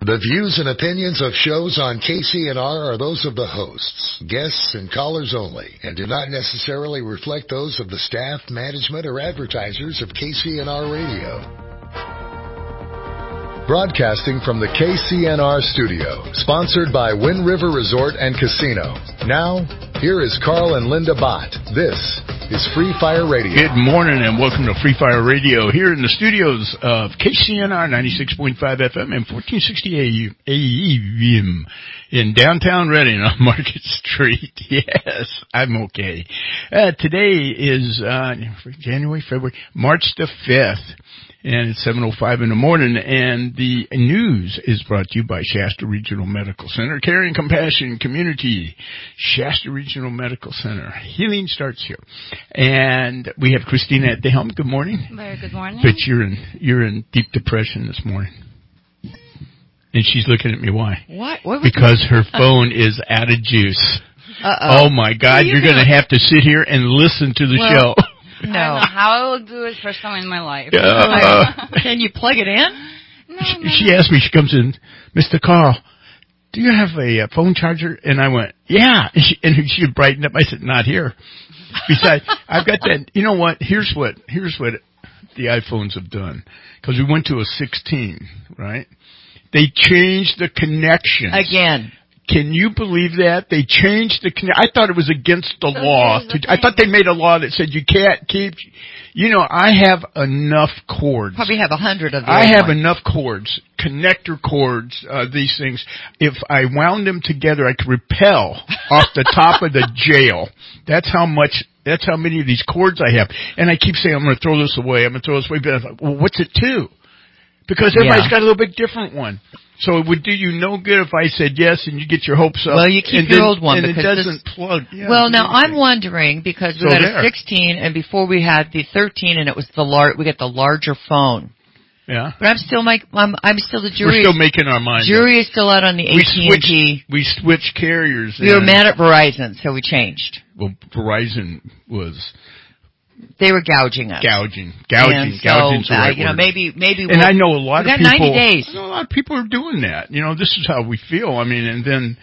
The views and opinions of shows on KCNR are those of the hosts, guests, and callers only, and do not necessarily reflect those of the staff, management, or advertisers of KCNR Radio. Broadcasting from the KCNR studio, sponsored by Wind River Resort and Casino. Now, here is Carl and Linda Bott. This is Free Fire Radio. Good morning and welcome to Free Fire Radio here in the studios of KCNR 96.5 FM and 1460 AM in downtown Reading on Market Street. Yes, I'm okay. Today is February, March the 5th. And it's 7:05 in the morning, and the news is brought to you by Shasta Regional Medical Center. Caring Compassion Community, Shasta Regional Medical Center. Healing starts here. And we have Christina at the helm. Good morning. Very good morning. But you're in deep depression this morning. And she's looking at me. Why? What Because her phone is out of juice. Uh-oh. Oh, my God. You're going to have to sit here and listen to the show. No. I don't know how I will do it first time in my life. Can you plug it in? No. She asked me, she comes in, Mr. Carl, do you have a phone charger? And I went, yeah. And she brightened up. I said, not here. Besides, I've got that. You know what? Here's what the iPhones have done. Because we went to a 16, right? They changed the connection. Again. Can you believe that? They changed the I thought it was against the law. I thought they made a law that said you can't keep, I have enough cords. Probably have 100 of them. I have enough cords, connector cords, these things. If I wound them together, I could rappel off the top of the jail. That's how many of these cords I have. And I keep saying, I'm going to throw this away. But I thought, well, what's it to? Because everybody's got a little bit different one. So it would do you no good if I said yes and you get your hopes up. Well, you keep your old one. And it doesn't plug. Yeah, well, now I'm wondering because we got a 16 and before we had the 13 and it was we got the larger phone. Yeah. But I'm still the jury. We're still making our mind Jury is still out on the AT&T. We switched carriers. We were mad at Verizon, so we changed. Well, Verizon was... They were gouging us. Gouging's so, the right word. maybe. And I know a lot of people. 90 days. I know a lot of people are doing that. This is how we feel. I mean, and then,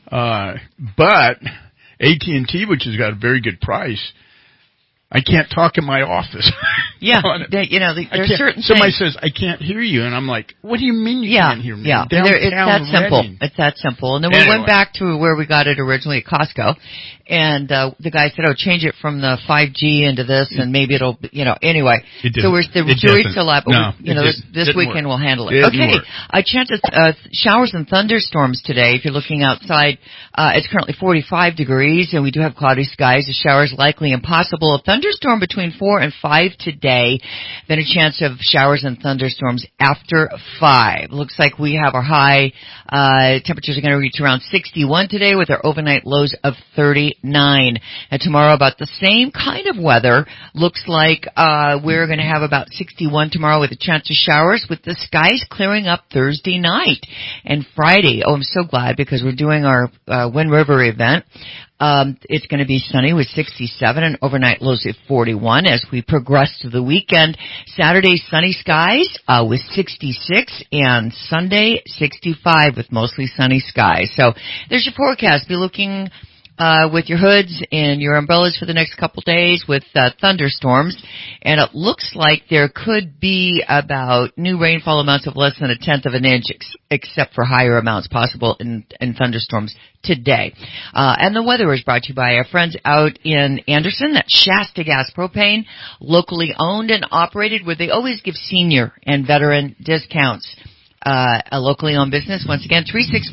but AT&T, which has got a very good price, I can't talk in my office. Yeah, there's certain somebody things. says, I can't hear you, and I'm like, what do you mean you can't hear me? Yeah, it's that simple. It's that simple. And then we went back to where we got it originally at Costco, and the guy said, change it from the 5G into this, and maybe it'll, anyway. So the jury's still up, but this weekend we'll handle it. Okay, a chance of showers and thunderstorms today. If you're looking outside, it's currently 45 degrees, and we do have cloudy skies. The showers likely and possible. A thunderstorm between 4 and 5 today. Then a chance of showers and thunderstorms after 5. Looks like we have our high temperatures are going to reach around 61 today with our overnight lows of 39. And tomorrow about the same kind of weather. Looks like we're going to have about 61 tomorrow with a chance of showers with the skies clearing up Thursday night. And Friday, I'm so glad because we're doing our Wind River event. It's going to be sunny with 67 and overnight lows of 41 as we progress to the weekend. Saturday, sunny skies with 66 and Sunday, 65 with mostly sunny skies. So there's your forecast. Be looking with your hoods and your umbrellas for the next couple days with thunderstorms. And it looks like there could be about new rainfall amounts of less than 1/10 of an inch, except for higher amounts possible in thunderstorms today. And the weather is brought to you by our friends out in Anderson. That's Shasta Gas Propane, locally owned and operated, where they always give senior and veteran discounts. A locally owned business. Once again,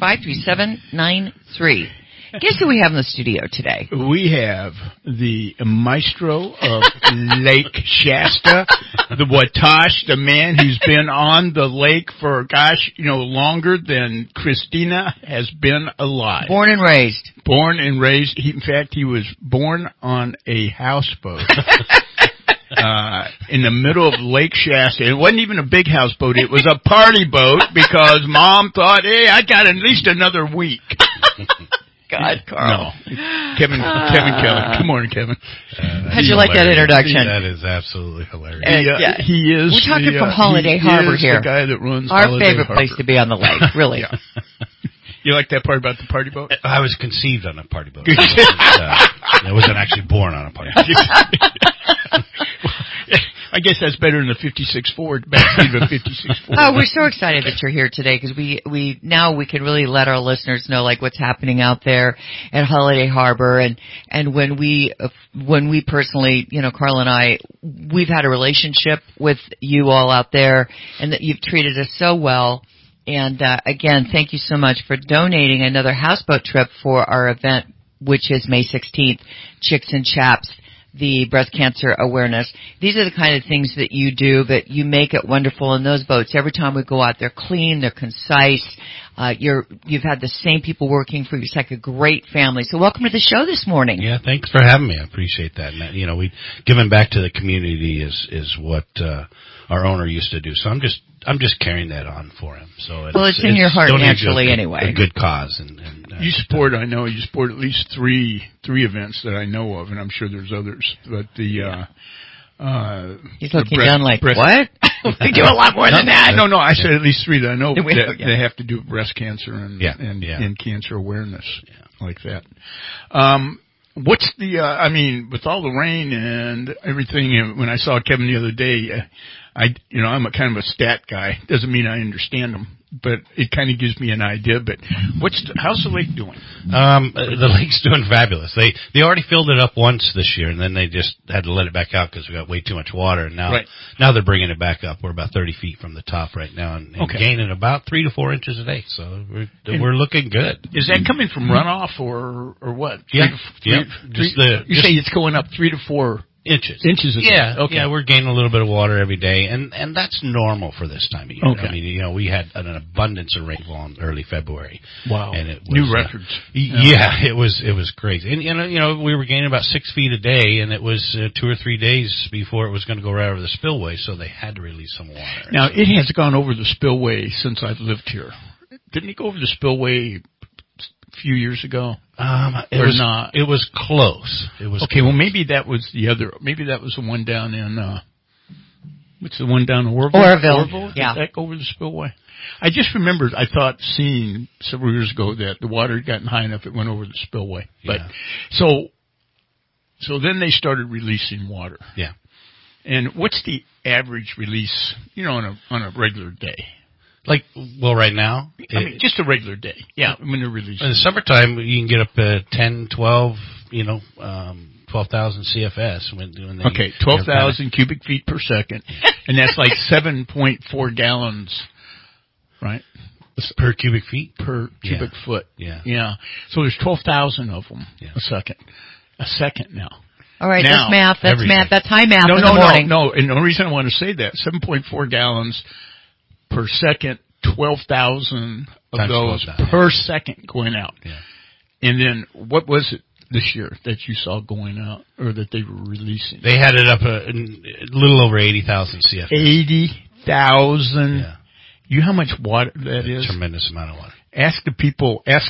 365-3793. Guess who we have in the studio today? We have the maestro of Lake Shasta, the Watash, the man who's been on the lake for, longer than Christina has been alive. Born and raised. In fact, he was born on a houseboat. In the middle of Lake Shasta. It wasn't even a big houseboat. It was a party boat because Mom thought, hey, I got at least another week. God, Carl. No. Kevin Kelly. Good morning, Kevin. How'd you like that introduction? That is absolutely hilarious. He is. We're talking from Holiday Harbor here. The guy that runs our Holiday favorite Harbor. place to be on the lake, really. Yeah. You like that part about the party boat? I was conceived on a party boat. I wasn't actually born on a party boat. I guess that's better than the 56 Ford. Backseat of a 56 Ford. Oh, we're so excited that you're here today because we now we can really let our listeners know like what's happening out there at Holiday Harbor and when we personally, Carl and I, we've had a relationship with you all out there and that you've treated us so well. And again, thank you so much for donating another houseboat trip for our event, which is May 16th, Chicks and Chaps, the breast cancer awareness. These are the kind of things that you do, but you make it wonderful in those boats. Every time we go out, they're clean, they're concise. You've had the same people working for you. It's like a great family. So welcome to the show this morning. Yeah, thanks for having me. I appreciate that. And, we giving back to the community is what our owner used to do. So I'm just carrying that on for him. So it's in your heart naturally anyway. A good cause. And you support at least three events that I know of, and I'm sure there's others. But he's looking down like, what? We do a lot more than that. No, I said at least three that I know that they have to do with breast cancer and cancer awareness like that. What's the, with all the rain and everything, when I saw Kevin the other day, I'm a kind of a stat guy. Doesn't mean I understand them, but it kind of gives me an idea. But how's the lake doing? The lake's doing fabulous. They already filled it up once this year, and then they just had to let it back out because we got way too much water. And now they're bringing it back up. We're about 30 feet from the top right now, and gaining about 3 to 4 inches a day. So we're looking good. Is that coming from runoff or what? Yeah. You say it's going up 3 to 4 inches a day. Yeah. Okay. Yeah, we're gaining a little bit of water every day, and that's normal for this time of year. Okay. I mean, we had an abundance of rainfall in early February. Wow. And it was, new records. It was crazy. And we were gaining about 6 feet a day, and it was 2 or 3 days before it was going to go right over the spillway, so they had to release some water. Now, it has gone over the spillway since I've lived here. Didn't it go over the spillway a few years ago? It was close. It was okay. Close. Well, maybe that was the other. Maybe that was the one down in. What's the one down in Orville? Orville. Yeah. Did that go over the spillway? I just remembered. I thought seeing several years ago that the water had gotten high enough it went over the spillway. But so then they started releasing water. Yeah. And what's the average release? On a regular day. Right now? Just a regular day. Yeah, when they're releasing. In the summertime, you can get up to 10, 12, 12,000 CFS. When 12,000 cubic feet per second. And that's like 7.4 gallons, right? Per cubic feet? Per cubic foot. Yeah. Yeah. So there's 12,000 of them a second. A second now. All right, that's math. That's math. That's high math in the morning. No. And the reason I want to say that, 7.4 gallons per second, 12,000 of those per second going out. Yeah. And then what was it this year that you saw going out or that they were releasing? They had it up a little over 80,000 CFS. 80,000. Yeah. You know how much water that is? Tremendous amount of water. Ask the people, ask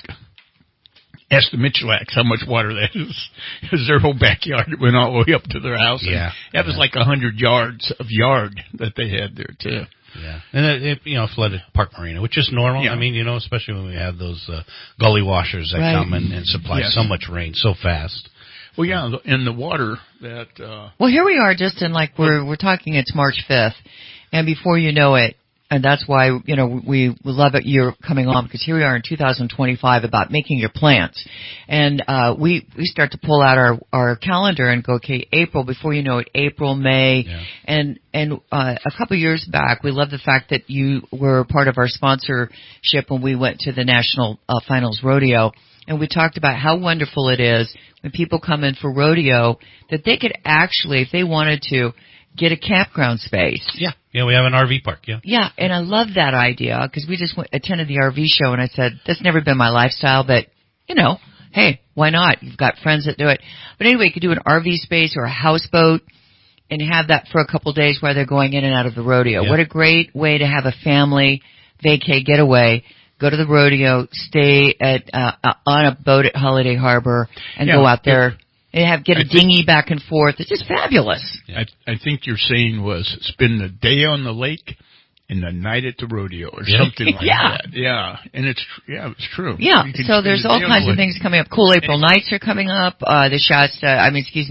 the Mitchellacks how much water that is. Because their whole backyard went all the way up to their house. Yeah. That was like 100 yards of yard that they had there too. Yeah, and it flooded Park Marina, which is normal. Yeah. I mean, especially when we have those gully washers that come and supply so much rain so fast. Well, yeah, and the water that. Well, here we are, just in we're talking. It's March 5th, and before you know it, and that's why we love it you're coming on, because here we are in 2025 about making your plans, and we start to pull out our calendar and go, okay, April. Before you know it, April, May, and a couple of years back, we love the fact that you were part of our sponsorship when we went to the National Finals Rodeo. And we talked about how wonderful it is when people come in for rodeo that they could actually, if they wanted to, get a campground space. Yeah, we have an RV park, Yeah, and I love that idea because we just attended the RV show and I said, that's never been my lifestyle, but, hey, why not? You've got friends that do it. But anyway, you could do an RV space or a houseboat and have that for a couple of days while they're going in and out of the rodeo. Yeah. What a great way to have a family vacay getaway. go to the rodeo, stay at on a boat at Holiday Harbor, and go out there and get a dinghy back and forth. It's just fabulous. I think your saying was spend the day on the lake and the night at the rodeo or something like that. Yeah, and it's true. Yeah, so there's all kinds of things coming up. Cool April Nights are coming up. The Shasta,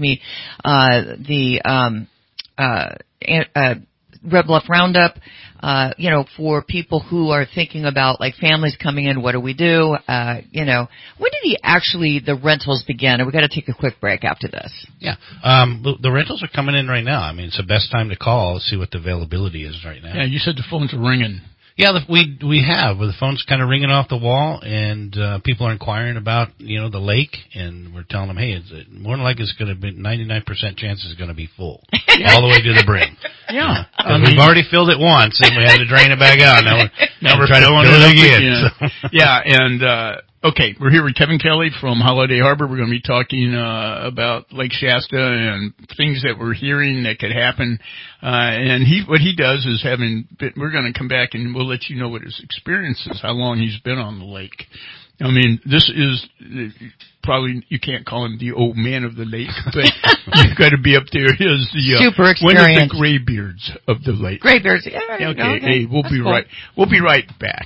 Red Bluff Roundup, for people who are thinking about like families coming in, what do we do? When did the rentals begin? And we got to take a quick break after this. Yeah. The rentals are coming in right now. I mean, it's the best time to call, see what the availability is right now. Yeah, you said the phones are ringing. Yeah, we have. The phone's kind of ringing off the wall, and people are inquiring about, the lake, and we're telling them, hey, it's more than likely it's going to be 99% chance it's going to be full, all the way to the brim. Yeah. We've already filled it once, and we had to drain it back out. Now we're trying to fill it again. So. Yeah, and okay, we're here with Kevin Kelly from Holiday Harbor. We're going to be talking about Lake Shasta and things that we're hearing that could happen. And what he does is we're going to come back and we'll let you know what his experience is, how long he's been on the lake. I mean, this is probably, you can't call him the old man of the lake, but you've got to be up there. Is the super experienced. One of the graybeards of the lake. Graybeards, yeah. Okay, hey, we'll be right. We'll be right back.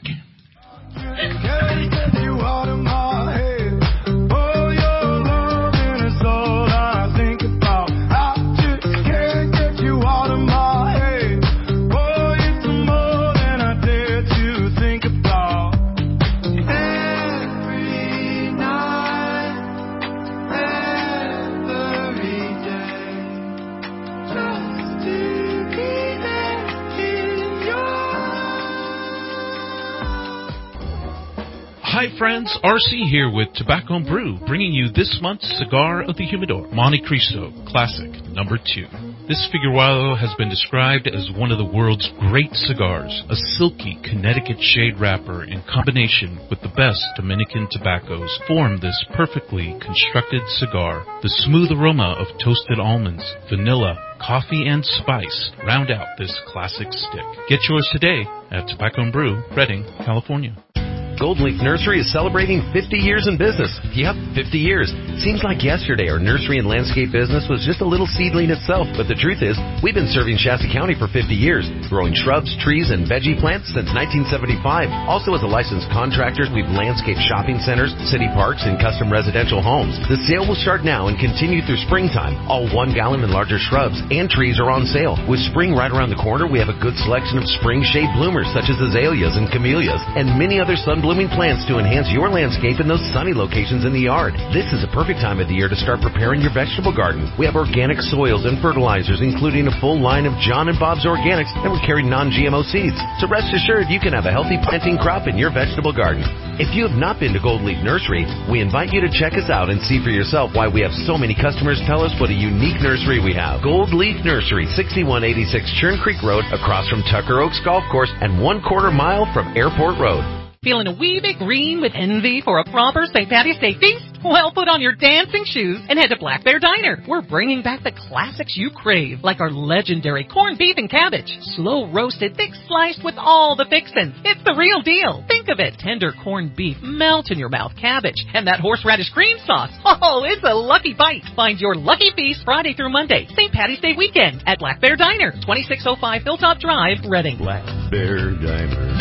Hi friends, RC here with Tobacco and Brew, bringing you this month's Cigar of the Humidor, Monte Cristo Classic number 2. This Figueroa has been described as one of the world's great cigars, a silky Connecticut shade wrapper in combination with the best Dominican tobaccos form this perfectly constructed cigar. The smooth aroma of toasted almonds, vanilla, coffee, and spice round out this classic stick. Get yours today at Tobacco and Brew, Redding, California. Gold Leaf Nursery is celebrating 50 years in business. Yep, 50 years. Seems like yesterday our nursery and landscape business was just a little seedling itself, but the truth is, we've been serving Shasta County for 50 years, growing shrubs, trees, and veggie plants since 1975. Also as a licensed contractor, we've landscaped shopping centers, city parks, and custom residential homes. The sale will start now and continue through springtime. All 1 gallon and larger shrubs and trees are on sale. With spring right around the corner, we have a good selection of spring shade bloomers such as azaleas and camellias, and many other sun-blooming plants to enhance your landscape in those sunny locations in the yard. This is a perfect time of the year to start preparing your vegetable garden. We have organic soils and fertilizers, including a full line of John and Bob's Organics, and we carry non-GMO seeds. So rest assured you can have a healthy planting crop in your vegetable garden. If you have not been to Gold Leaf Nursery, we invite you to check us out and see for yourself why we have so many customers tell us what a unique nursery we have. Gold Leaf Nursery, 6186 Churn Creek Road, across from Tucker Oaks Golf Course and 1/4 mile from Airport Road. Feeling a wee bit green with envy for a proper St. Patty's Day feast? Well, put on your dancing shoes and head to Black Bear Diner. We're bringing back the classics you crave, like our legendary corned beef and cabbage, slow roasted, thick sliced with all the fixins. It's the real deal. Think of it. Tender corned beef, melt in your mouth, cabbage, and that horseradish cream sauce. Oh, it's a lucky bite. Find your lucky feast Friday through Monday, St. Patty's Day weekend at Black Bear Diner, 2605 Hilltop Drive, Redding. Black Bear Diner.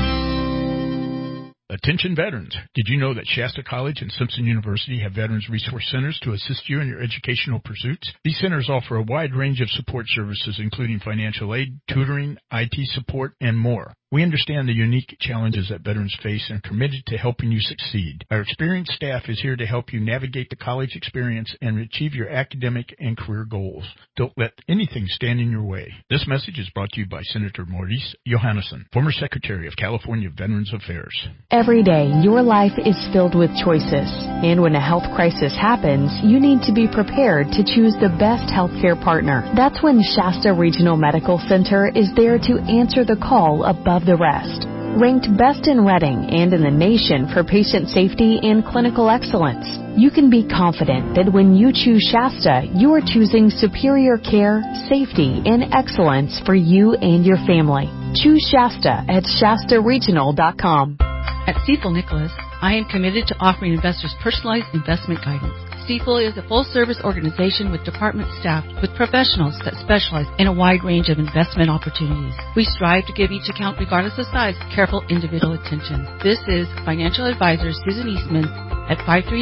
Attention veterans. Did you know that Shasta College and Simpson University have Veterans Resource Centers to assist you in your educational pursuits? These centers offer a wide range of support services, including financial aid, tutoring, IT support, and more. We understand the unique challenges that veterans face and are committed to helping you succeed. Our experienced staff is here to help you navigate the college experience and achieve your academic and career goals. Don't let anything stand in your way. This message is brought to you by Senator Maurice Johannesson, former Secretary of California Veterans Affairs. Every day, your life is filled with choices. And when a health crisis happens, you need to be prepared to choose the best healthcare partner. That's when Shasta Regional Medical Center is there to answer the call above the rest. Ranked best in Redding and in the nation for patient safety and clinical excellence, you can be confident that when you choose Shasta, you are choosing superior care, safety, and excellence for you and your family. Choose Shasta at ShastaRegional.com. At Stifel Nicholas, I am committed to offering investors personalized investment guidance. Stifel is a full-service organization with department staff with professionals that specialize in a wide range of investment opportunities. We strive to give each account, regardless of size, careful individual attention. This is financial advisor Susan Eastman at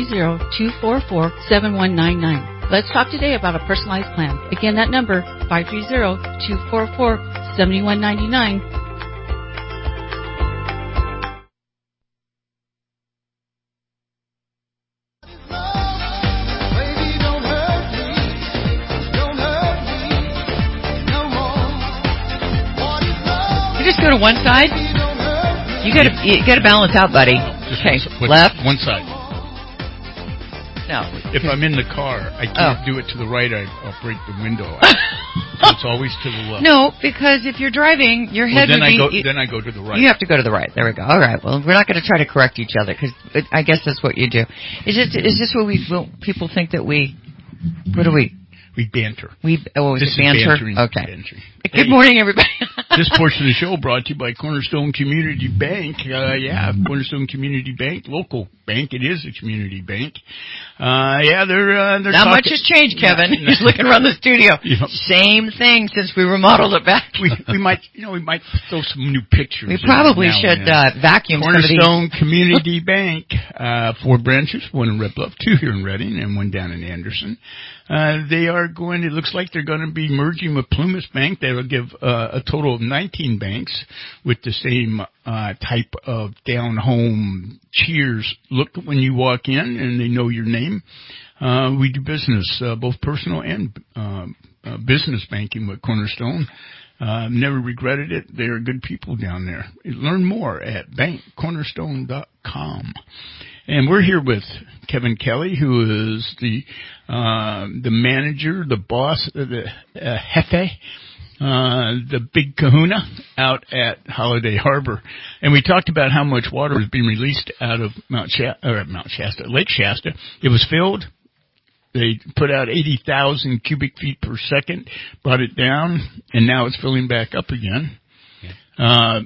530-244-7199. Let's talk today about a personalized plan. Again, that number, 530-244-7199. Go to one side. You got to balance out, buddy. Okay, left. One side. No. If I'm in the car, I can't do it to the right. I'll break the window out. So it's always to the left. No, because if you're driving, your head then would be... Then I go to the right. You have to go to the right. There we go. All right. Well, we're not going to try to correct each other because I guess that's what you do. Is this what people think that we... What do we... We banter. Is it banter? Okay. Bantering. Good morning, everybody. This portion of the show brought to you by Cornerstone Community Bank. Cornerstone Community Bank, local bank. It is a community bank. They're not much has changed, Kevin. He's looking around the studio. Yep. Same thing since we remodeled it back. we might throw some new pictures. We probably should vacuum Cornerstone Community Bank, 4 branches, 1 in Red Bluff, 2 here in Redding, and 1 down in Anderson. It looks like they're going to be merging with Plumas Bank. They will give a total of 19 banks with the same type of down-home cheers look when you walk in, and they know your name. We do business, both personal and business banking with Cornerstone. Never regretted it. They're good people down there. Learn more at bankcornerstone.com. And we're here with Kevin Kelly, who is the manager, the boss, the jefe, the big kahuna out at Holiday Harbor. And we talked about how much water was being released out of Lake Shasta. It was filled. They put out 80,000 cubic feet per second, brought it down, and now it's filling back up again. Yeah.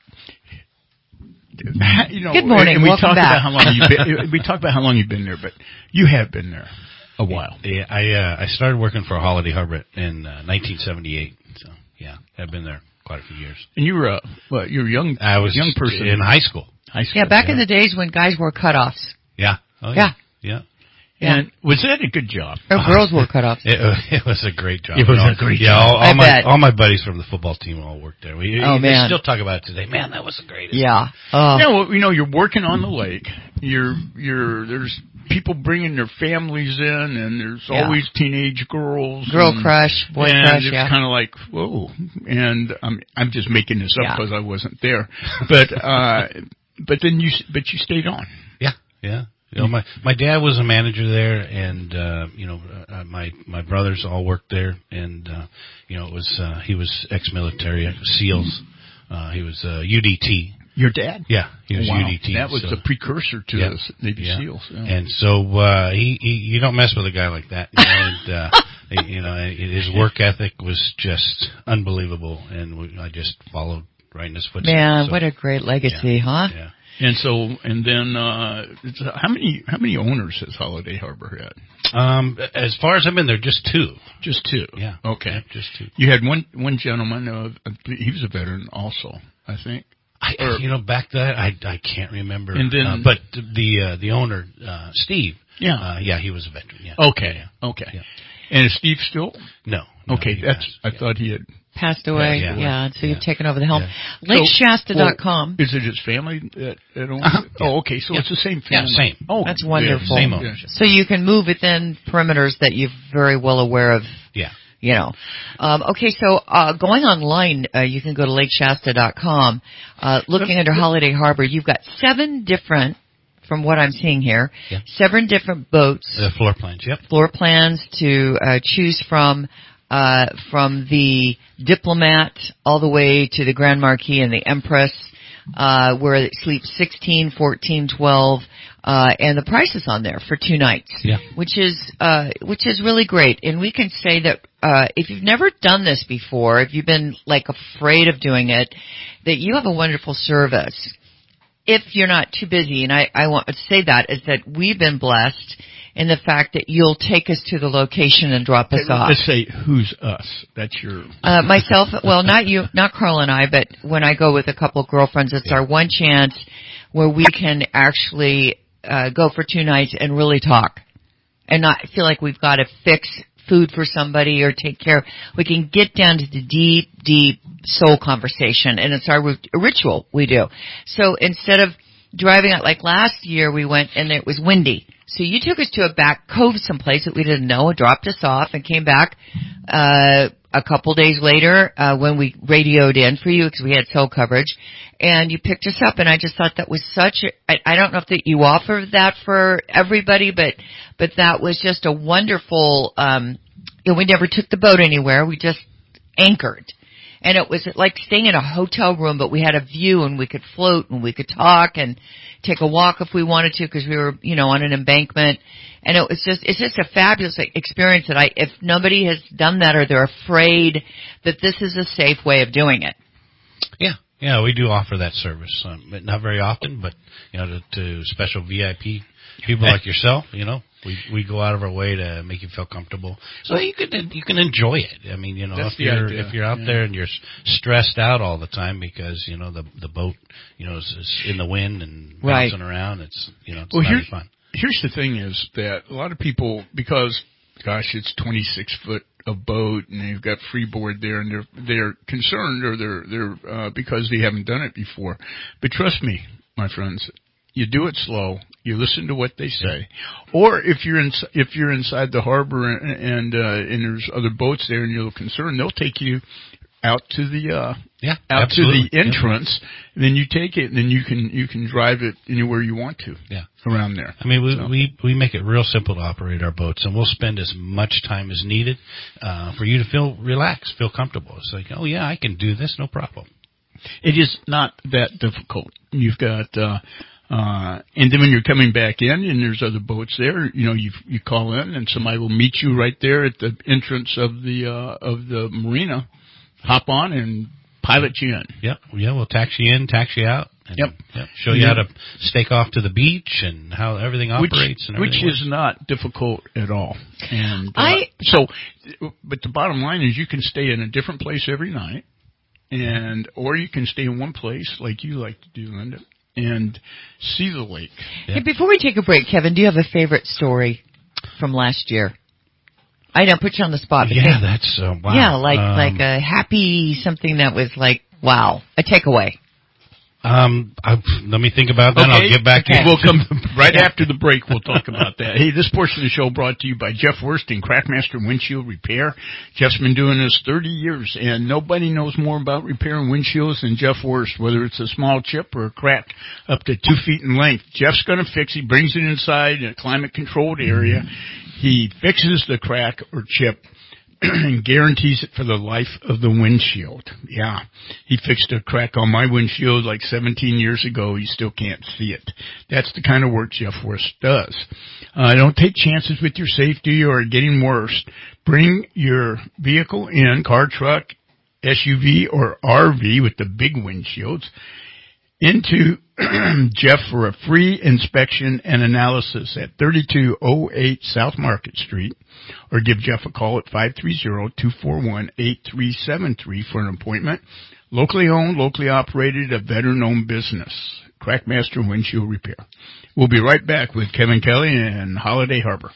Good morning. And we Welcome talked back. about how long you've been. We talked about how long you've been there, but you have been there a while. Yeah, I started working for Holiday Harbor in 1978. So I've been there quite a few years. And you were you're young. I was a young person in high school. Yeah, back in the days when guys wore cutoffs. Yeah. Oh, yeah. Yeah. And was that a good job? Girls wore cutoffs. It was a great job. It was a great job. All my buddies from the football team all worked there. They still talk about it today. Man, that was the greatest. Yeah. You're working on the lake. There's people bringing their families in, and there's always teenage girls. Girl crush, boy crush. It's kind of like, whoa. And I'm just making this up because I wasn't there. But then you stayed on. Yeah. Yeah. My dad was a manager there, and my brothers all worked there, and it was he was ex-military, SEALs. He was UDT. Your dad? Yeah, he was UDT. That was the precursor to the Navy SEALs. Yeah. And so you don't mess with a guy like that. His work ethic was just unbelievable, and I just followed right in his footsteps. Man, what a great legacy, huh? Yeah. And then how many owners has Holiday Harbor had? As far as I've been there, just 2. Just 2. Yeah. Okay. Yeah, just 2. You had one gentleman. He was a veteran, also, I think. Back then I can't remember. And then, but the owner, Steve. Yeah. He was a veteran. Yeah. Okay. Yeah. Okay. Yeah. And is Steve still? No. Okay. I thought he had. Passed away, so you've taken over the helm. Yeah. LakeShasta.com. Is it his family that owns it? Oh, okay, so it's the same family. Yeah, same. Oh, that's wonderful. Same ownership. So you can move within perimeters that you're very well aware of. Yeah. Okay, so going online, you can go to LakeShasta.com. Looking under Holiday Harbor, you've got 7 different, from what I'm seeing here, 7 different boats. Floor plans, yep. Floor plans to choose from the Diplomat all the way to the Grand Marquis and the Empress, where it sleeps 16, 14, 12, and the price is on there for 2 nights. Yeah. Which is really great. And we can say that, if you've never done this before, if you've been afraid of doing it, that you have a wonderful service. if you're not too busy, and I want to say that, is that we've been blessed in the fact that you'll take us to the location and drop us off. Let's say, who's us? That's your... myself, well, not you, not Carl and I, but when I go with a couple of girlfriends, it's our one chance where we can actually go for 2 nights and really talk and not feel like we've got to fix food for somebody or take care. We can get down to the deep, deep soul conversation, and it's our ritual we do. So instead of driving out, like last year we went and it was windy. So you took us to a back cove someplace that we didn't know, dropped us off, and came back a couple days later when we radioed in for you because we had cell coverage, and you picked us up. And I just thought that was such I don't know if that you offer that for everybody, but that was just a wonderful. We never took the boat anywhere. We just anchored. And it was like staying in a hotel room, but we had a view and we could float and we could talk and take a walk if we wanted to because we were, on an embankment. And it's just a fabulous experience that if nobody has done that or they're afraid that this is a safe way of doing it. Yeah, we do offer that service. Not very often, but, to special VIP people like yourself, we go out of our way to make you feel comfortable, so you can enjoy it. I mean, if you're out there and you're stressed out all the time because the boat is in the wind and bouncing around, it's it's not fun. Here's the thing: is that a lot of people, because it's 26-foot a boat and they've got freeboard there, and they're concerned or they're because they haven't done it before. But trust me, my friends. You do it slow. You listen to what they say, or if you're inside the harbor and there's other boats there and you're concerned, they'll take you out to the to the entrance. Then you take it, and then you can drive it anywhere you want to. Around there. I mean, we make it real simple to operate our boats, and we'll spend as much time as needed for you to feel relaxed, feel comfortable. It's like, oh yeah, I can do this, no problem. It is not that difficult. You've got. And then when you're coming back in and there's other boats there, you call in and somebody will meet you right there at the entrance of the marina. Hop on and pilot you in. Yeah, we'll taxi you in, taxi you out. And, show you how to stake off to the beach and how everything operates. Which is not difficult at all. And but the bottom line is you can stay in a different place every night, or you can stay in one place like you like to do, Linda, and see the lake. Hey, before we take a break, Kevin, do you have a favorite story from last year? I don't put you on the spot. But that's wow. Yeah, like a happy something that was like wow, a takeaway. Let me think about that. Okay. I'll get back to you. We'll come right after the break. We'll talk about that. Hey, this portion of the show brought to you by Jeff Worst in Crackmaster Windshield Repair. Jeff's been doing this 30 years, and nobody knows more about repairing windshields than Jeff Worst, whether it's a small chip or a crack up to 2 feet in length. Jeff's going to fix it. He brings it inside a climate-controlled area. He fixes the crack or chip and guarantees it for the life of the windshield. Yeah. He fixed a crack on my windshield like 17 years ago. You still can't see it. That's the kind of work Jeff Worst does. Don't take chances with your safety or getting worse. Bring your vehicle in, car, truck, SUV, or RV with the big windshields, into Jeff for a free inspection and analysis at 3208 South Market Street, or give Jeff a call at 530-241-8373 for an appointment. Locally owned, locally operated, a veteran-owned business. Crackmaster Windshield Repair. We'll be right back with Kevin Kelly and Holiday Harbor.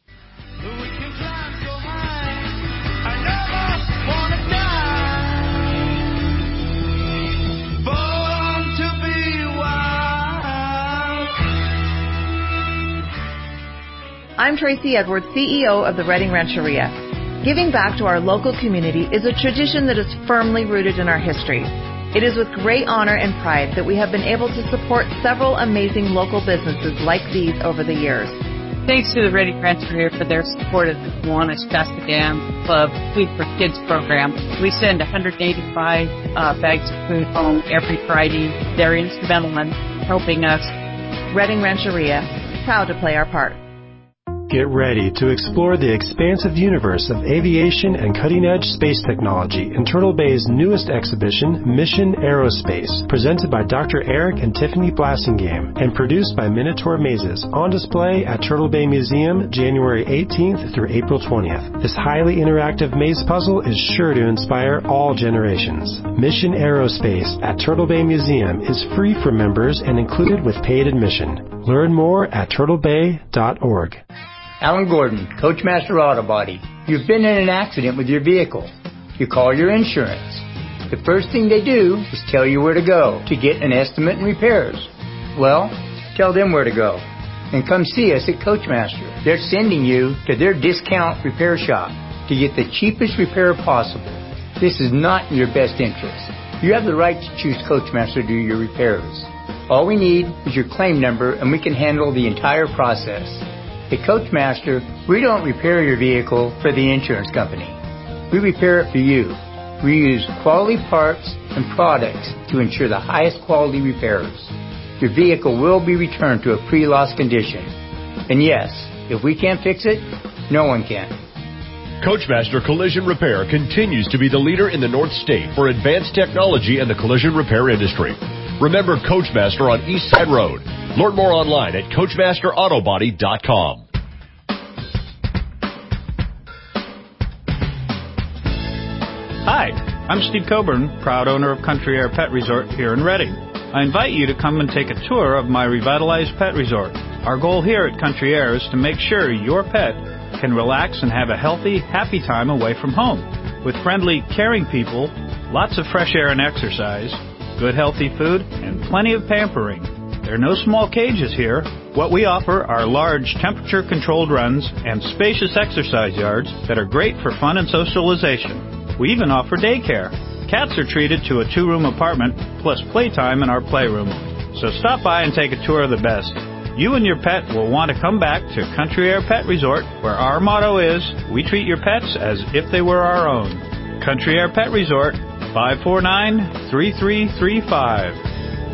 I'm Tracy Edwards, CEO of the Redding Rancheria. Giving back to our local community is a tradition that is firmly rooted in our history. It is with great honor and pride that we have been able to support several amazing local businesses like these over the years. Thanks to the Redding Rancheria for their support of the Kiwanis Shasta Dam Club Food for Kids program. We send 185 bags of food home every Friday. They're instrumental in helping us. Redding Rancheria, proud to play our part. Get ready to explore the expansive universe of aviation and cutting-edge space technology in Turtle Bay's newest exhibition, Mission Aerospace, presented by Dr. Eric and Tiffany Blassingame and produced by Minotaur Mazes, on display at Turtle Bay Museum January 18th through April 20th. This highly interactive maze puzzle is sure to inspire all generations. Mission Aerospace at Turtle Bay Museum is free for members and included with paid admission. Learn more at turtlebay.org. Alan Gordon, Coachmaster Auto Body. You've been in an accident with your vehicle. You call your insurance. The first thing they do is tell you where to go to get an estimate and repairs. Well, tell them where to go. And come see us at Coachmaster. They're sending you to their discount repair shop to get the cheapest repair possible. This is not in your best interest. You have the right to choose Coachmaster to do your repairs. All we need is your claim number and we can handle the entire process. At Coachmaster, we don't repair your vehicle for the insurance company. We repair it for you. We use quality parts and products to ensure the highest quality repairs. Your vehicle will be returned to a pre-loss condition. And yes, if we can't fix it, no one can. Coachmaster Collision Repair continues to be the leader in the North State for advanced technology in the collision repair industry. Remember Coachmaster on East Side Road. Learn more online at CoachmasterAutobody.com. Hi, I'm Steve Coburn, proud owner of Country Air Pet Resort here in Redding. I invite you to come and take a tour of my revitalized pet resort. Our goal here at Country Air is to make sure your pet can relax and have a healthy, happy time away from home. With friendly, caring people, lots of fresh air and exercise, good healthy food, and plenty of pampering. There are no small cages here. What we offer are large temperature-controlled runs and spacious exercise yards that are great for fun and socialization. We even offer daycare. Cats are treated to a 2-room apartment plus playtime in our playroom. So stop by and take a tour of the best. You and your pet will want to come back to Country Air Pet Resort, where our motto is, we treat your pets as if they were our own. Country Air Pet Resort, 549-3335.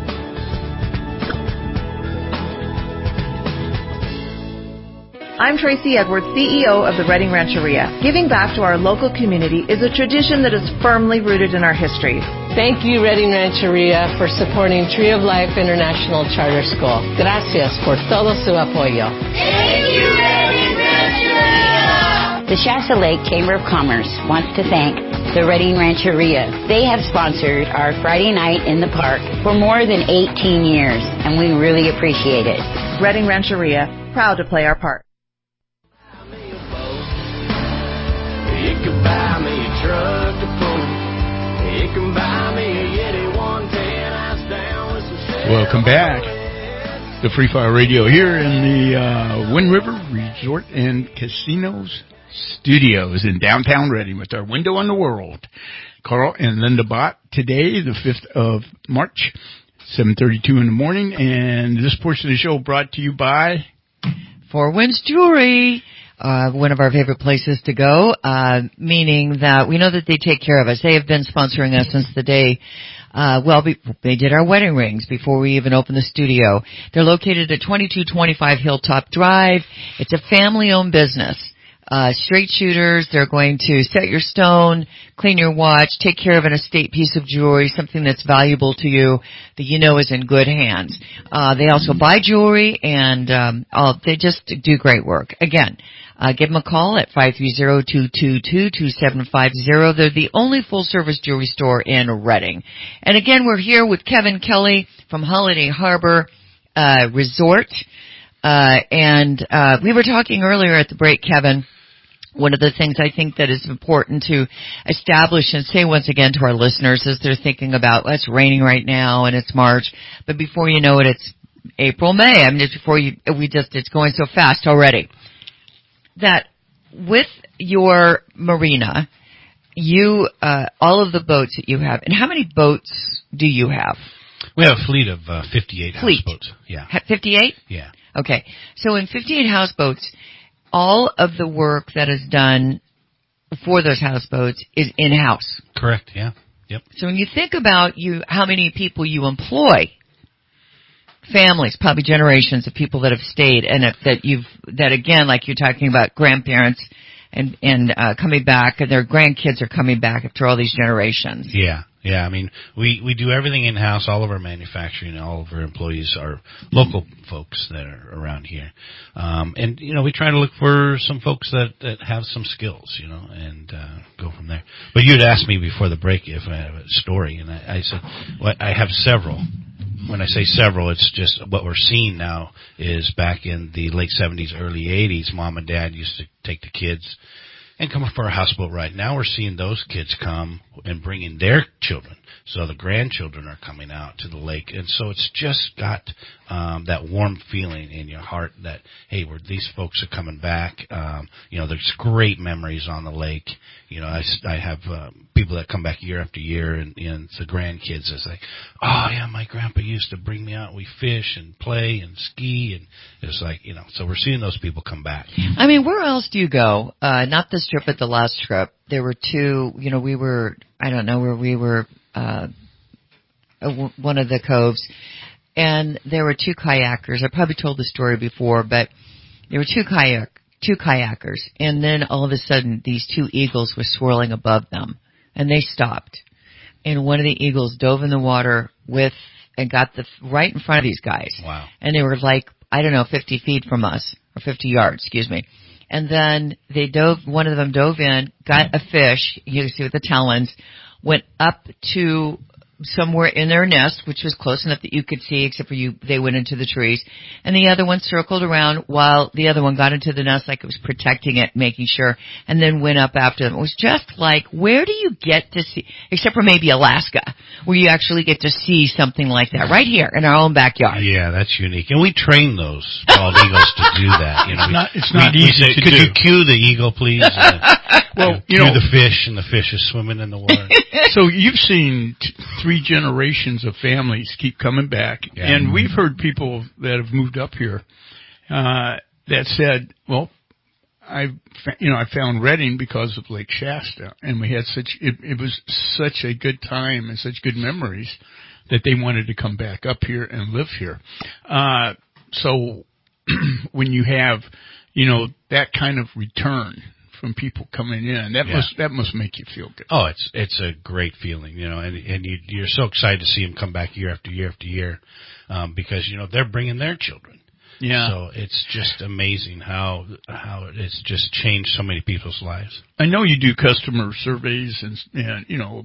I'm Tracy Edwards, CEO of the Redding Rancheria. Giving back to our local community is a tradition that is firmly rooted in our history. Thank you, Redding Rancheria, for supporting Tree of Life International Charter School. Gracias por todo su apoyo. Thank you, Redding Rancheria! The Shasta Lake Chamber of Commerce wants to thank the Redding Rancheria. They have sponsored our Friday night in the park for more than 18 years, and we really appreciate it. Redding Rancheria, proud to play our part. You can buy me a truck to pull. You can buy me a Yeti 110 ice down with some shit. Welcome back. The Free Fire Radio here in the Wind River Resort and Casinos Studios in downtown Redding with our window on the world. Carl and Linda Bott today, the 5th of March, 7:32 in the morning. And this portion of the show brought to you by Four Winds Jewelry. One of our favorite places to go, meaning that we know that they take care of us. They have been sponsoring us since the day, they did our wedding rings before we even opened the studio. They're located at 2225 Hilltop Drive. It's a family-owned business. Straight shooters, they're going to set your stone, clean your watch, take care of an estate piece of jewelry, something that's valuable to you that you know is in good hands. They also buy jewelry and they just do great work. Again, give them a call at 530-222-2750. They're the only full-service jewelry store in Redding. And again, we're here with Kevin Kelly from Holiday Harbor Resort. And we were talking earlier at the break, Kevin. One of the things I think that is important to establish and say once again to our listeners as they're thinking about, well, it's raining right now and it's March, but before you know it, it's April, May. I mean, it's going so fast already. That with your marina, you, all of the boats that you have, and how many boats do you have? We have a fleet of 58 houseboats. Yeah. 58? Yeah. Okay. So in 58 houseboats, all of the work that is done for those houseboats is in-house. Correct, yeah. Yep. So when you think about how many people you employ, families, probably generations of people that have stayed, and that again, like you're talking about grandparents and coming back, and their grandkids are coming back after all these generations. Yeah. Yeah, I mean, we do everything in-house. All of our manufacturing, all of our employees are local folks that are around here. And, we try to look for some folks that have some skills, and go from there. But you'd asked me before the break if I have a story, and I said, well, I have several. When I say several, it's just what we're seeing now is back in the late 70s, early 80s, Mom and Dad used to take the kids and come up for a houseboat ride. Now we're seeing those kids come and bring in their children. So the grandchildren are coming out to the lake. And so it's just got that warm feeling in your heart that, hey, these folks are coming back. There's great memories on the lake. I have people that come back year after year, and the grandkids is like, oh, yeah, my grandpa used to bring me out. We fish and play and ski. And it's like, so we're seeing those people come back. I mean, where else do you go? Not this trip, but the last trip. There were two, we were, I don't know where we were, one of the coves, and there were two kayakers. I probably told the story before, but there were two kayakers, and then all of a sudden these two eagles were swirling above them, and they stopped, and one of the eagles dove in the water and got right in front of these guys. Wow. And they were like, I don't know, 50 feet from us, or 50 yards, excuse me. And then one of them dove in, got a fish, you can see with the talons, went up to somewhere in their nest, which was close enough that you could see, except for they went into the trees. And the other one circled around while the other one got into the nest like it was protecting it, making sure, and then went up after them. It was just like, where do you get to see, except for maybe Alaska, where you actually get to see something like that right here in our own backyard. Yeah, that's unique. And we train those bald eagles to do that. It's not easy to do. Could you cue the eagle, please? Well, cue the fish, and the fish is swimming in the water. So you've seen three generations of families keep coming back, and we've heard people that have moved up here that said, well, I found Redding because of Lake Shasta, and we had it was such a good time and such good memories that they wanted to come back up here and live here. So when you have, that kind of return from people coming in, that must make you feel good. Oh, it's a great feeling, and you're so excited to see them come back year after year after year, because they're bringing their children. Yeah. So it's just amazing how it's just changed so many people's lives. I know you do customer surveys and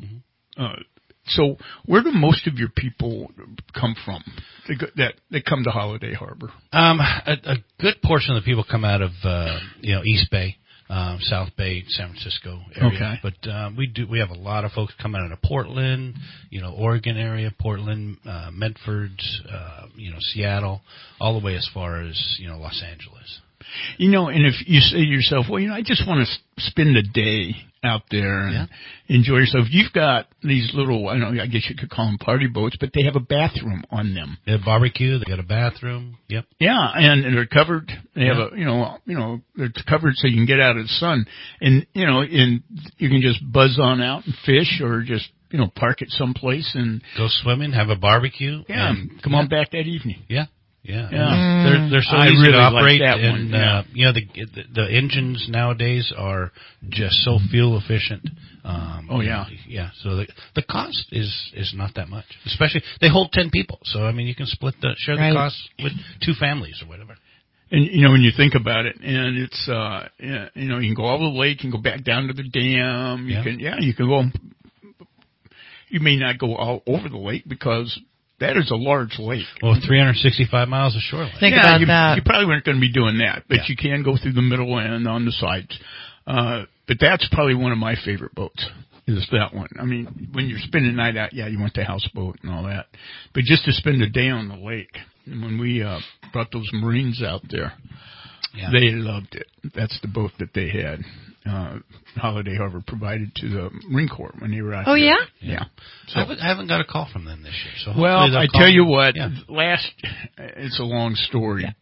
so where do most of your people come from that come to Holiday Harbor? A good portion of the people come out of East Bay. South Bay, San Francisco area. Okay. But we have a lot of folks coming out of Portland, Oregon area, Portland, Medford, Seattle, all the way as far as, Los Angeles. And if you say to yourself, well, I just want to spend a day out there and enjoy yourself. You've got these little, I guess you could call them party boats, but they have a bathroom on them. They have barbecue. They got a bathroom. Yep. Yeah, and they're covered. They have they're covered so you can get out of the sun, and and you can just buzz on out and fish, or just park it someplace and go swimming, have a barbecue. Yeah, and come on back that evening. Yeah. Yeah. They're so easy to operate, like that and one. the engines nowadays are just so fuel efficient. Yeah. So the cost is not that much. Especially they hold 10 people, so you can share the cost with 2 families or whatever. And when you think about it, and it's you can go over the lake, you can go back down to the dam. You can go. You may not go all over the lake because that is a large lake. Well, 365 miles of shoreline. Think about that. You probably weren't going to be doing that, but you can go through the middle and on the sides. But that's probably one of my favorite boats, is that one. When you're spending the night out, you want the houseboat and all that. But just to spend a day on the lake, and when we brought those Marines out there, they loved it. That's the boat that they had. Holiday Harbor provided to the Marine Corps when they were out there. Yeah? Yeah. So I haven't got a call from them this year. So I tell you what, it's a long story. Yeah.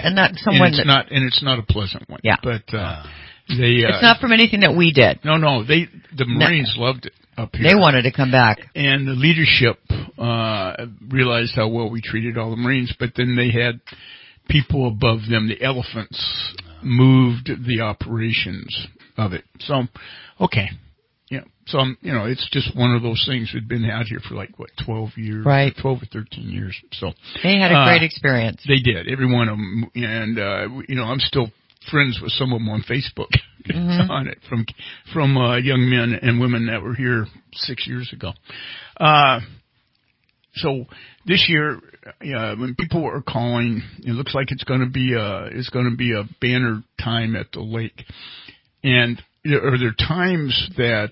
And it's not a pleasant one. Yeah. But it's not from anything that we did. No, the Marines loved it up here. They wanted to come back. And the leadership realized how well we treated all the Marines, but then they had people above them, the elephants, moved the operations of it. So, okay. Yeah. So, it's just one of those things. We'd been out here for 12 years? Right. 12 or 13 years. So they had a great experience. They did. Every one of them. And, I'm still friends with some of them on Facebook on it from young men and women that were here 6 years ago. So this year, when people are calling, it looks like it's going to be a banner time at the lake. And are there times that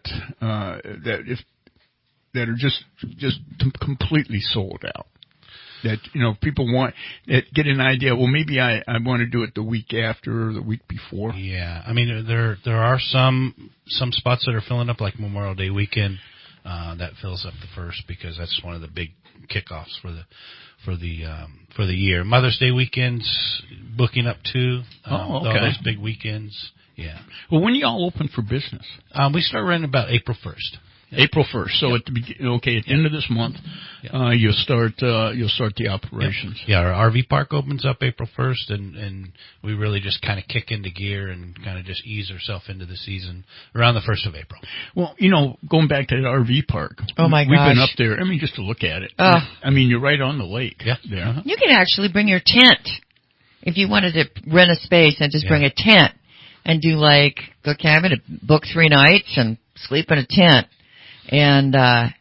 are just completely sold out? That people get an idea. Well, maybe I want to do it the week after or the week before. Yeah, I mean there are some spots that are filling up, like Memorial Day weekend. That fills up the first because that's one of the big kickoffs for the year. Mother's Day weekends booking up too. All those big weekends. Yeah. Well, when y'all open for business? We start running about April 1st. April 1st. So at the end of this month, you'll start the operations. Yeah, our RV park opens up April 1st, and we really just kind of kick into gear and kind of just ease ourselves into the season around the 1st of April. Well, going back to that RV park. Oh my gosh. We've been up there. I mean, just to look at it. I mean, you're right on the lake. Yeah. There. You can actually bring your tent if you wanted to rent a space and just bring a tent and do go cabin, book 3 nights and sleep in a tent. And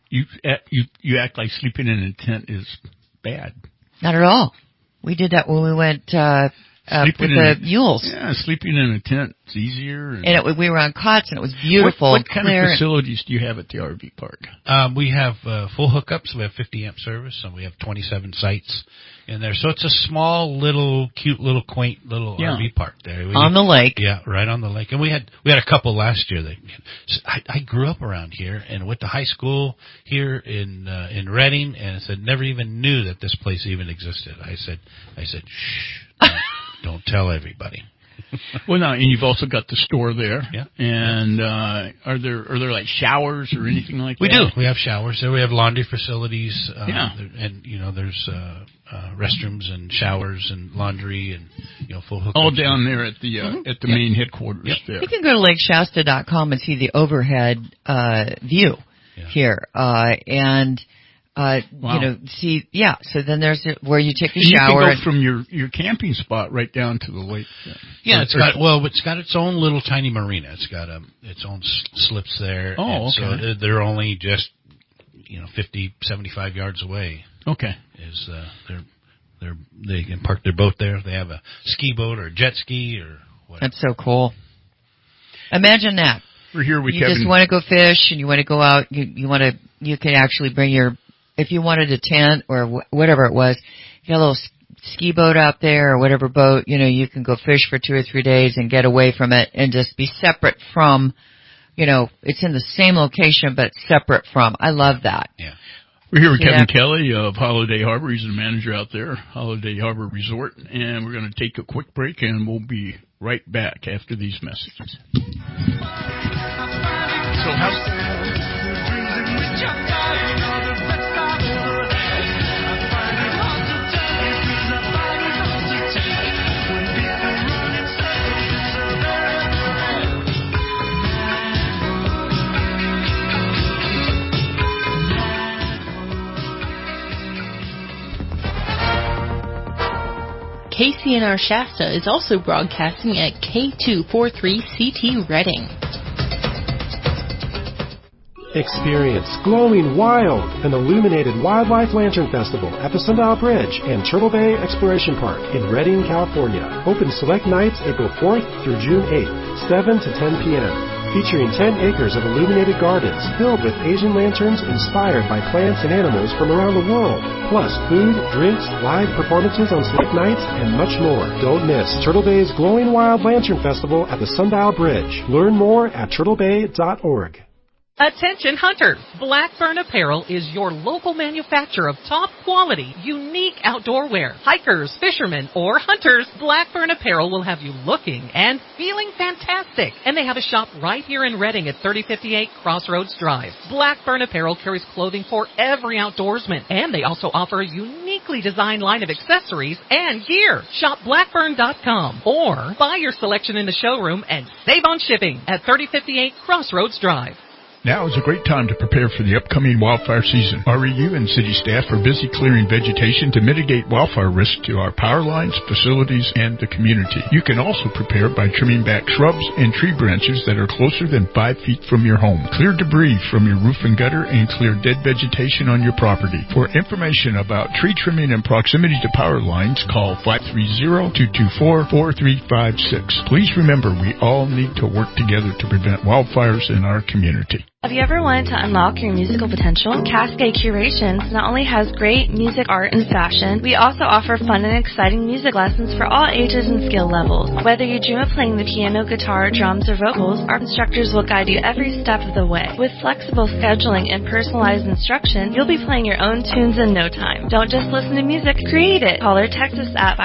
you act like sleeping in a tent is bad. Not at all. We did that when we went with the mules. Yeah, sleeping in a tent is easier. And we were on cots, and it was beautiful. What kind of facilities do you have at the RV park? We have full hookups. We have 50 amp service, and we have 27 sites in there. So it's a small, cute, quaint RV park there. On the lake. Yeah, right on the lake. And we had a couple last year. I grew up around here and went to high school here in Redding, and I said never even knew that this place even existed. I said, shh, don't tell everybody. Well, now, and you've also got the store there. Yeah. And are there showers or anything like that? We do. We have showers there. We have laundry facilities. And there's restrooms and showers and laundry and full hookups. All down there at the main headquarters there. You can go to LakeShasta.com and see the overhead view here. Wow. So then there's where you take a shower. You can go from your camping spot right down to the lake. Yeah, it's got its own little tiny marina. It's got its own slips there. Oh, okay. So they're only just 50, 75 yards away. Okay. They can park their boat there. They have a ski boat or a jet ski or whatever. That's so cool. Imagine that. We're here with Kevin. You just want to go fish and you want to go out. You can actually bring if you wanted a tent or whatever it was, you got a little ski boat out there or whatever boat, you can go fish for 2 or 3 days and get away from it and just be separate from, it's in the same location but separate from. I love that. Yeah. We're here with Kevin Kelly of Holiday Harbor. He's the manager out there, Holiday Harbor Resort. And we're going to take a quick break and we'll be right back after these messages. So how's KCNR Shasta is also broadcasting at K243CT Redding. Experience Glowing Wild, an illuminated wildlife lantern festival at the Sundial Bridge and Turtle Bay Exploration Park in Redding, California. Open select nights April 4th through June 8th, 7 to 10 p.m. Featuring 10 acres of illuminated gardens filled with Asian lanterns inspired by plants and animals from around the world. Plus food, drinks, live performances on select nights, and much more. Don't miss Turtle Bay's Glowing Wild Lantern Festival at the Sundial Bridge. Learn more at turtlebay.org. Attention hunters! Blackburn Apparel is your local manufacturer of top quality, unique outdoor wear. Hikers, fishermen, or hunters, Blackburn Apparel will have you looking and feeling fantastic. And they have a shop right here in Reading at 3058 Crossroads Drive. Blackburn Apparel carries clothing for every outdoorsman, and they also offer a uniquely designed line of accessories and gear. Shop Blackburn.com or buy your selection in the showroom and save on shipping at 3058 Crossroads Drive. Now is a great time to prepare for the upcoming wildfire season. REU and city staff are busy clearing vegetation to mitigate wildfire risk to our power lines, facilities, and the community. You can also prepare by trimming back shrubs and tree branches that are closer than 5 feet from your home. Clear debris from your roof and gutter and clear dead vegetation on your property. For information about tree trimming and proximity to power lines, call 530-224-4356. Please remember, we all need to work together to prevent wildfires in our community. Have you ever wanted to unlock your musical potential? Cascade Curations not only has great music, art, and fashion, we also offer fun and exciting music lessons for all ages and skill levels. Whether you dream of playing the piano, guitar, drums, or vocals, our instructors will guide you every step of the way. With flexible scheduling and personalized instruction, you'll be playing your own tunes in no time. Don't just listen to music, create it. Call or text us at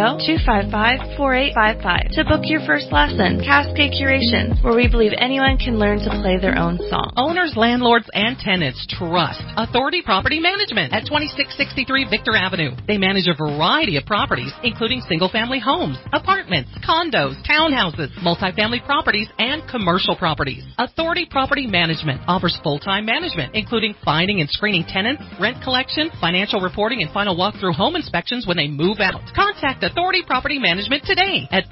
530-255-4855 to book your first lesson. Cascade Curations, where we believe anyone can learn to play their own song. Owners, landlords, and tenants trust Authority Property Management at 2663 Victor Avenue. They manage a variety of properties, including single-family homes, apartments, condos, townhouses, multifamily properties, and commercial properties. Authority Property Management offers full-time management, including finding and screening tenants, rent collection, financial reporting, and final walkthrough home inspections when they move out. Contact Authority Property Management today at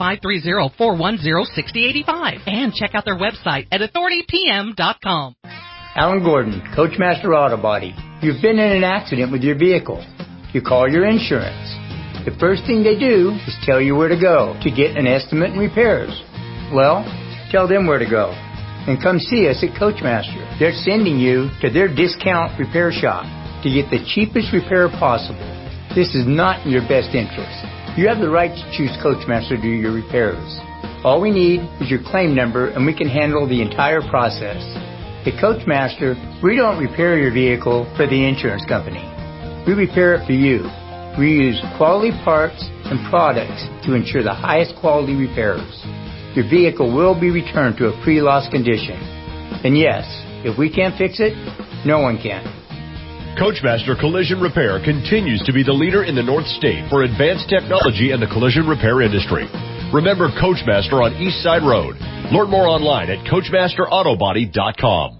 530-410-6085 and check out their website at authoritypm.com. Alan Gordon, Coachmaster Auto Body. You've been in an accident with your vehicle. You call your insurance. The first thing they do is tell you where to go to get an estimate and repairs. Well, tell them where to go and come see us at Coachmaster. They're sending you to their discount repair shop to get the cheapest repair possible. This is not in your best interest. You have the right to choose Coachmaster to do your repairs. All we need is your claim number and we can handle the entire process. At Coachmaster, we don't repair your vehicle for the insurance company. We repair it for you. We use quality parts and products to ensure the highest quality repairs. Your vehicle will be returned to a pre-loss condition. And yes, if we can't fix it, no one can. Coachmaster Collision Repair continues to be the leader in the North State for advanced technology in the collision repair industry. Remember Coachmaster on East Side Road. Learn more online at CoachmasterAutobody.com.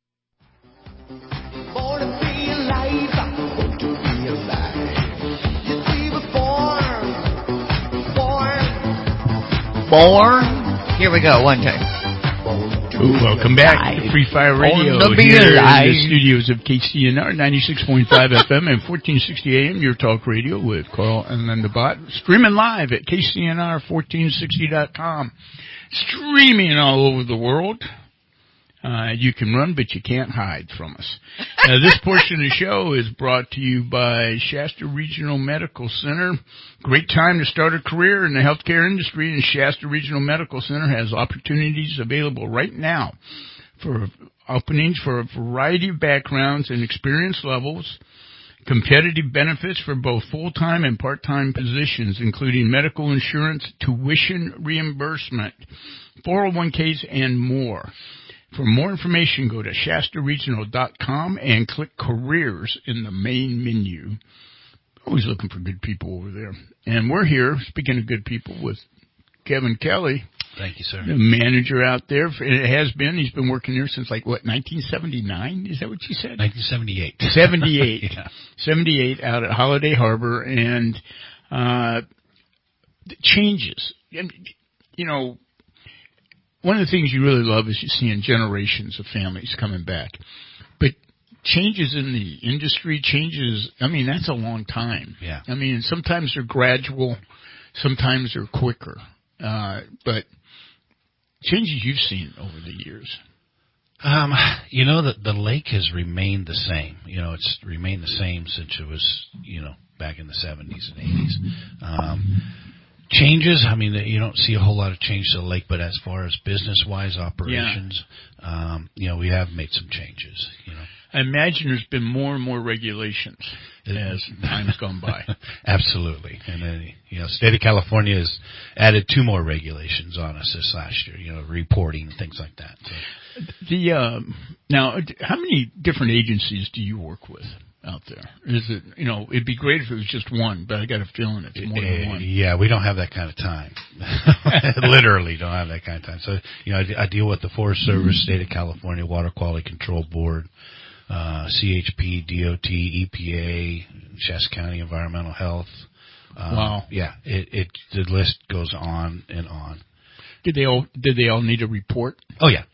Born. Here we go, one time. Welcome back to Free Fire Radio here in the studios of KCNR 96.5 FM and 1460 AM, your talk radio with Carl and Linda Bott. Streaming live at KCNR1460.com. Streaming all over the world. You can run, but you can't hide from us. This portion of the show is brought to you by Shasta Regional Medical Center. Great time to start a career in the healthcare industry, and Shasta Regional Medical Center has opportunities available right now for openings for a variety of backgrounds and experience levels, competitive benefits for both full-time and part-time positions, including medical insurance, tuition reimbursement, 401ks, and more. For more information, go to ShastaRegional.com and click Careers in the main menu. Always looking for good people over there. And we're here, speaking of good people, with Kevin Kelly. Thank you, sir. The manager out there. It has been. He's been working here since, 1979? Is that what you said? 1978. 78. Yeah. 78 out at Holiday Harbor. And changes. And, one of the things you really love is you're seeing generations of families coming back. But changes in the industry, that's a long time. Yeah. Sometimes they're gradual, sometimes they're quicker. But changes you've seen over the years. The lake has remained the same. It's remained the same since it was, back in the 70s and 80s. Changes, I mean, you don't see a whole lot of change to the lake, but as far as business-wise operations, we have made some changes, I imagine there's been more and more regulations as time's gone by. Absolutely. And then, state of California has added 2 more regulations on us this last year, reporting and things like that. So. Now, how many different agencies do you work with out there? Is it, it'd be great if it was just one, but I got a feeling it's more than one. Yeah, we don't have that kind of time. Literally don't have that kind of time. So, I deal with the Forest Service, State of California Water Quality Control Board, CHP, DOT, EPA, Shasta County Environmental Health. Wow. Yeah, the list goes on and on. Did they all need a report? Oh yeah.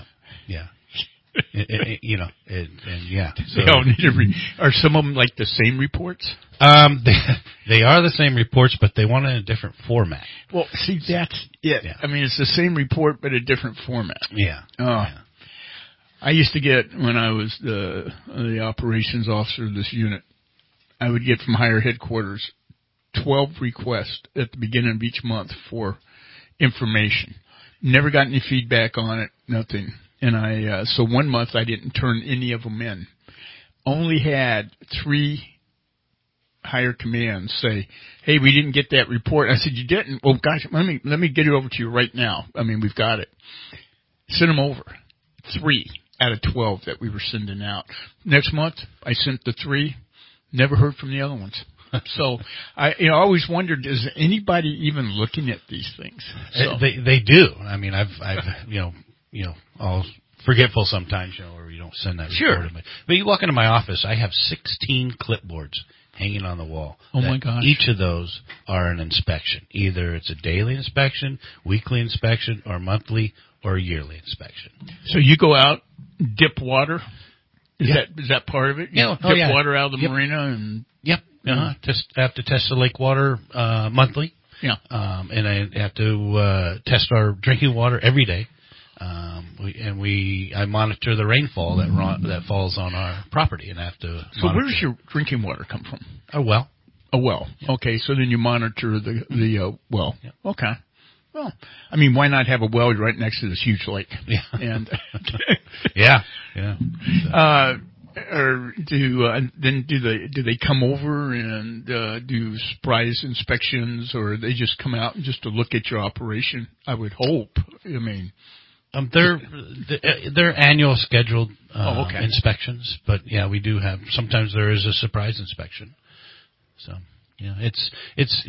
And yeah. So, they all need are some of them like the same reports? They are the same reports, but they want it in a different format. Well, see, that's it. Yeah. I mean, it's the same report, but a different format. Yeah. Oh. Yeah. I used to get, when I was the operations officer of this unit, I would get from higher headquarters 12 requests at the beginning of each month for information. Never got any feedback on it, nothing. And so one month I didn't turn any of them in. Only had 3 higher commands say, "Hey, we didn't get that report." I said, "You didn't? Well, gosh, let me get it over to you right now. I mean, we've got it." Send them over. 3 out of 12 that we were sending out. Next month, I sent the 3. Never heard from the other ones. So I always wondered, is anybody even looking at these things? So. They do. I mean, I've I'll forgetful sometimes, or you don't send that report. Sure. But you walk into my office, I have 16 clipboards hanging on the wall. Oh my gosh. Each of those are an inspection. Either it's a daily inspection, weekly inspection, or monthly or yearly inspection. So you go out, dip water? Is that part of it? Yeah. Dip water out of the marina and I have to test the lake water monthly. Yeah. And I have to test our drinking water every day. I monitor the rainfall that falls on our property, and I have to. So where does your drinking water come from? A well. A well. Yeah. Okay, so then you monitor the well. Yeah. Okay. Well, I mean, why not have a well right next to this huge lake? Yeah. And yeah. Or do they come over and do surprise inspections, or they just come out just to look at your operation? I would hope. I mean, they're annual scheduled inspections, but yeah, we do have. Sometimes there is a surprise inspection. So it's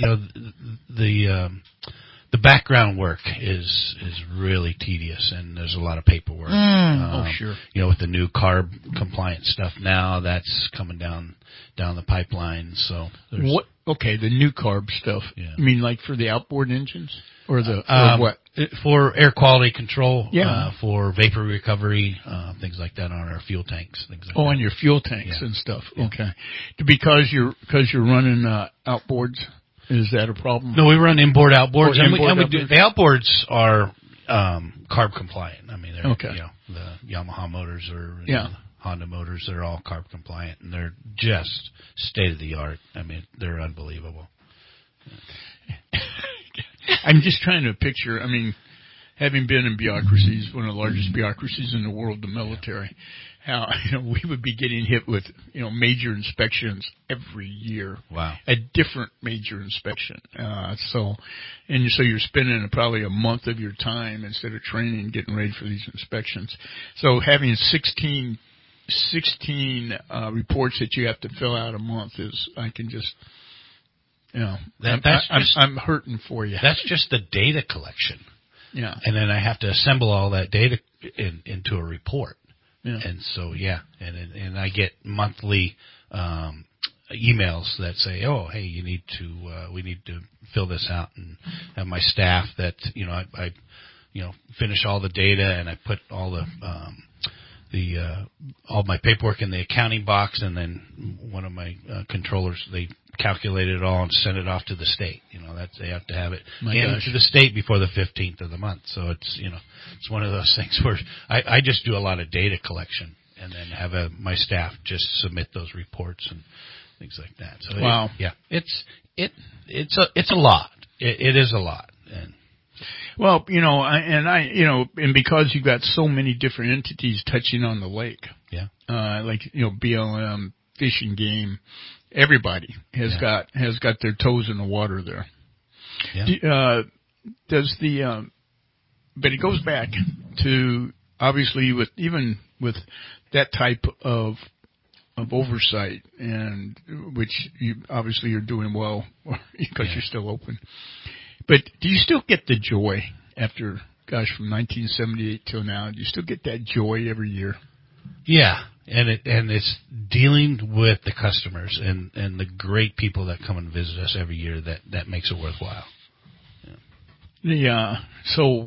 the background work is really tedious, and there's a lot of paperwork. Sure. With the new CARB compliant stuff now, that's coming down the pipeline. So what? Okay, the new CARB stuff. Yeah. You mean like for the outboard engines or what? For air quality control. Yeah. For vapor recovery, things like that on our fuel tanks. Things like that. On your fuel tanks and stuff. Yeah. Okay. Because you're running outboards. Is that a problem? No, we run inboard outboards, and we do. The outboards are CARB compliant. I mean, they're the Yamaha motors or the Honda motors. They're all CARB compliant, and they're just state of the art. I mean, they're unbelievable. I'm just trying to picture. I mean, having been in bureaucracies, one of the largest bureaucracies in the world, the military. How we would be getting hit with major inspections every year. Wow. A different major inspection. So you're spending probably a month of your time instead of training getting ready for these inspections. So having 16 reports that you have to fill out a month is, I can just I'm hurting for you. That's just the data collection. Yeah. And then I have to assemble all that data into a report. Yeah. And so, and I get monthly emails that say, "Oh, hey, we need to fill this out," and have my staff that I finish all the data, and I put all all my paperwork in the accounting box, and then one of my controllers, they calculate it all and send it off to the state. They have to have it to the state before the 15th of the month. So it's it's one of those things where I just do a lot of data collection, and then have my staff just submit those reports and things like that. So wow, it's a lot. It is a lot. Well, and because you've got so many different entities touching on the lake. Yeah. Like, BLM, Fish and Game, everybody has got their toes in the water there. Yeah. But it goes back to, obviously, with that type of oversight, and which you obviously are doing well because you're still open. But do you still get the joy after, from 1978 till now? Do you still get that joy every year? Yeah, and it's dealing with the customers and the great people that come and visit us every year that makes it worthwhile. Yeah. So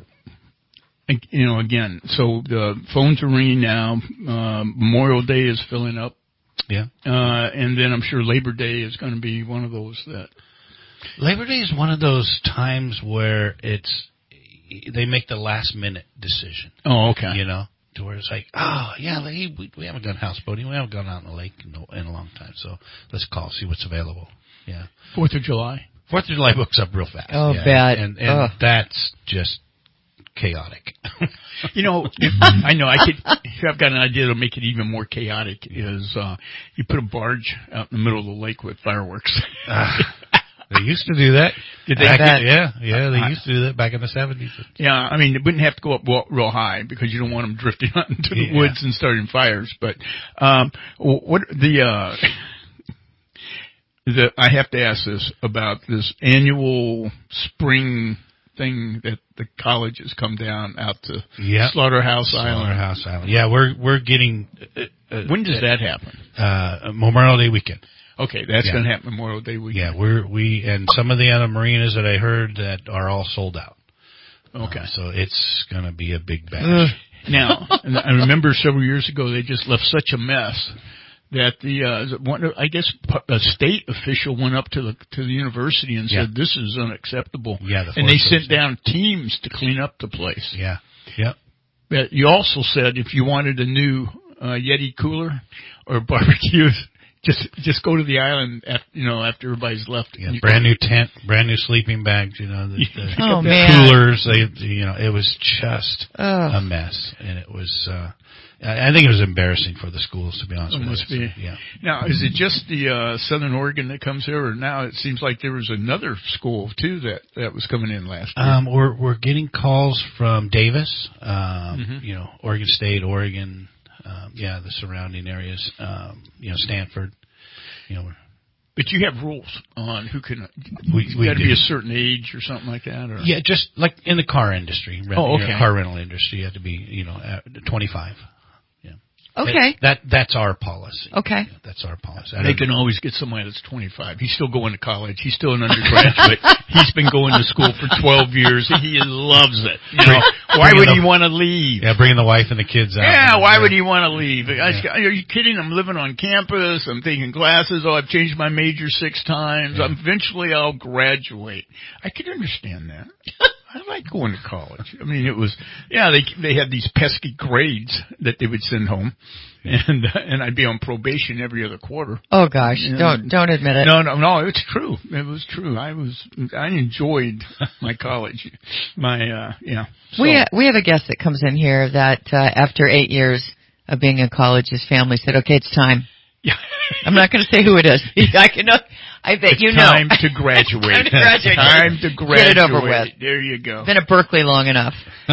the phones are ringing now. Memorial Day is filling up. Yeah. And then I'm sure Labor Day is going to be one of those that. Labor Day is one of those times where they make the last minute decision. Oh, okay. To where it's like, we haven't done houseboating. We haven't gone out in the lake in a long time. So let's call, see what's available. Yeah. 4th of July. 4th of July books up real fast. Oh, bad. And that's just chaotic. I know I've got an idea to make it even more chaotic is, you put a barge out in the middle of the lake with fireworks. They used to do that. Did they? They used to do that back in the 70s. Yeah, I mean, it wouldn't have to go up real high because you don't want them drifting out into the woods and starting fires. But what I have to ask this about this annual spring thing that the college has come down out to Slaughterhouse Island. Slaughterhouse Island. Yeah, we're getting. When does that happen? Memorial Day weekend. Okay, that's going to happen Memorial Day weekend. Yeah, we and some of the other marinas that I heard that are all sold out. Okay. So it's going to be a big bash. Now, I remember several years ago they just left such a mess that a state official went up to the university and said this is unacceptable. Yeah, and they sent down teams to clean up the place. Yeah. Yep. But you also said if you wanted a new Yeti cooler or barbecues, just go to the island after everybody's left. Yeah, brand new tent, brand new sleeping bags. The man. Coolers. It was just a mess, and it was. I think it was embarrassing for the schools, to be honest with you. Must be. So, yeah. Now, is it just the Southern Oregon that comes here, or now it seems like there was another school too that was coming in last year? We're getting calls from Davis, Oregon State, Oregon. The surrounding areas, Stanford, But you have rules on who can. You got to be a certain age or something like that, or just like in the car industry. Car rental industry, you have to be 25. Okay. That's our policy. Okay. Yeah, that's our policy. They can always get somebody that's 25. He's still going to college. He's still an undergraduate. He's been going to school for 12 years. He loves it. Why would he want to leave? Yeah, bringing the wife and the kids out. Yeah, why would he want to leave? Are you kidding? I'm living on campus. I'm taking classes. I've changed my major 6 times. Yeah. Eventually I'll graduate. I could understand that. I like going to college. I mean, it was, they had these pesky grades that they would send home, and I'd be on probation every other quarter. Oh gosh, don't admit it. No, it's true. It was true. I enjoyed my college. So. We have a guest that comes in here that after 8 years of being in college, his family said, "Okay, it's time." Yeah. I'm not going to say who it is. I bet it's time to graduate. Time to graduate. Get it over with. There you go. Been at Berkeley long enough.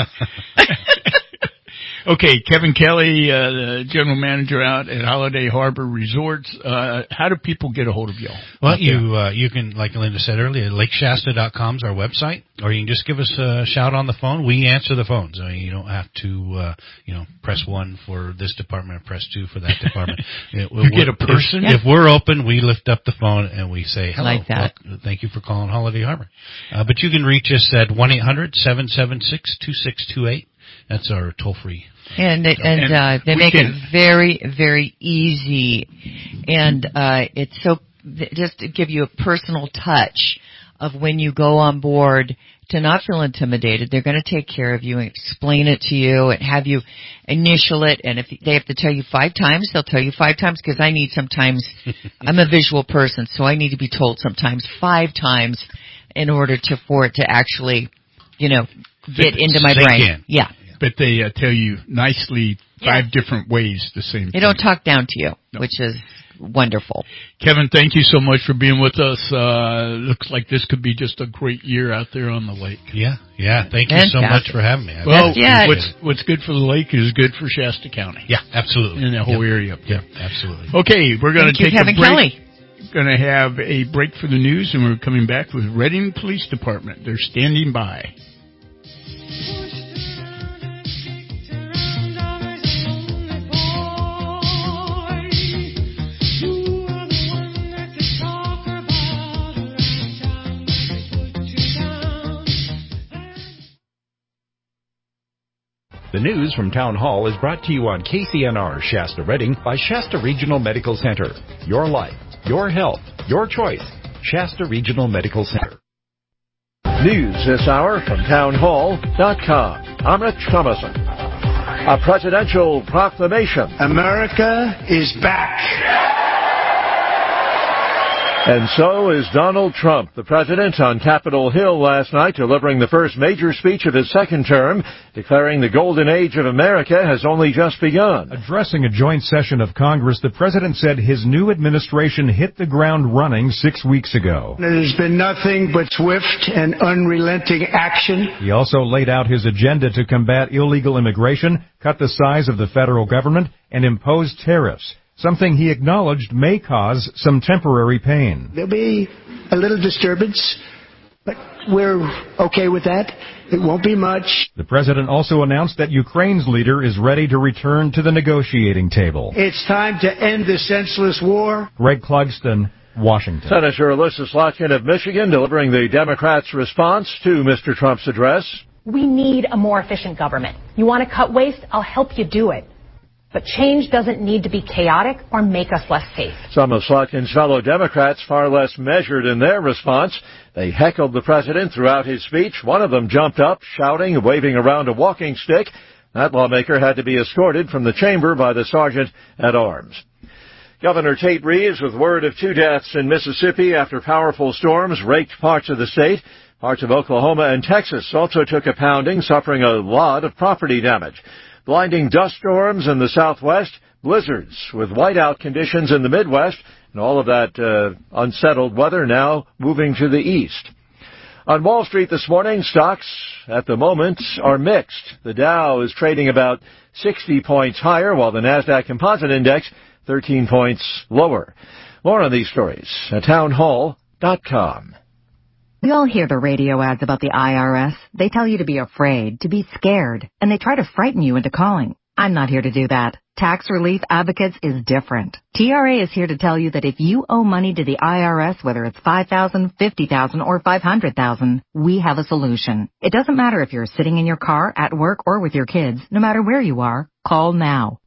Okay, Kevin Kelly, the general manager out at Holiday Harbor Resorts. How do people get a hold of y'all? Well, you can, like Linda said earlier, lakeshasta.com is our website, or you can just give us a shout on the phone. We answer the phones. I mean, you don't have to, press 1 for this department or press 2 for that department. You get a person? If we're open, we lift up the phone and we say, hello. Like that. Well, thank you for calling Holiday Harbor. But you can reach us at 1-800-776-2628. That's our toll-free. And they make it very, very easy. And it's so, just to give you a personal touch of when you go on board, to not feel intimidated. They're going to take care of you and explain it to you and have you initial it. And if they have to tell you 5 times, they'll tell you 5 times, because I need sometimes, I'm a visual person, so I need to be told sometimes 5 times. in order for it to actually, get into my brain. Yeah. But they tell you nicely 5 different ways the same thing. They don't talk down to you, which is wonderful. Kevin, thank you so much for being with us. Looks like this could be just a great year out there on the lake. Yeah. Thank you so much for having me. Well, what's good for the lake is good for Shasta County. Yeah, absolutely. In the whole area up there. Yeah, absolutely. Okay, we're going to take a break. Kelly. Going to have a break for the news, and we're coming back with Reading Police Department. They're standing by. The news from Town Hall is brought to you on KCNR Shasta Reading by Shasta Regional Medical Center. Your life, your health, your choice. Shasta Regional Medical Center. News this hour from townhall.com. I'm Rich Thomason. A presidential proclamation. America is back. And so is Donald Trump, the president, on Capitol Hill last night, delivering the first major speech of his second term, declaring the golden age of America has only just begun. Addressing a joint session of Congress, the president said his new administration hit the ground running 6 weeks ago. It has been nothing but swift and unrelenting action. He also laid out his agenda to combat illegal immigration, cut the size of the federal government, and impose tariffs. Something he acknowledged may cause some temporary pain. There'll be a little disturbance, but we're okay with that. It won't be much. The president also announced that Ukraine's leader is ready to return to the negotiating table. It's time to end the senseless war. Greg Clugston, Washington. Senator Alyssa Slotkin of Michigan delivering the Democrats' response to Mr. Trump's address. We need a more efficient government. You want to cut waste? I'll help you do it. But change doesn't need to be chaotic or make us less safe. Some of Slotkin's fellow Democrats far less measured in their response. They heckled the president throughout his speech. One of them jumped up, shouting and waving around a walking stick. That lawmaker had to be escorted from the chamber by the sergeant at arms. Governor Tate Reeves with word of 2 deaths in Mississippi after powerful storms raked parts of the state. Parts of Oklahoma and Texas also took a pounding, suffering a lot of property damage. Blinding dust storms in the southwest, blizzards with whiteout conditions in the Midwest, and all of that unsettled weather now moving to the east. On Wall Street this morning, stocks at the moment are mixed. The Dow is trading about 60 points higher, while the NASDAQ Composite Index 13 points lower. More on these stories at townhall.com. We all hear the radio ads about the IRS. They tell you to be afraid, to be scared, and they try to frighten you into calling. I'm not here to do that. Tax Relief Advocates is different. TRA is here to tell you that if you owe money to the IRS, whether it's $5,000, $50,000, or $500,000, we have a solution. It doesn't matter if you're sitting in your car, at work, or with your kids. No matter where you are, call now.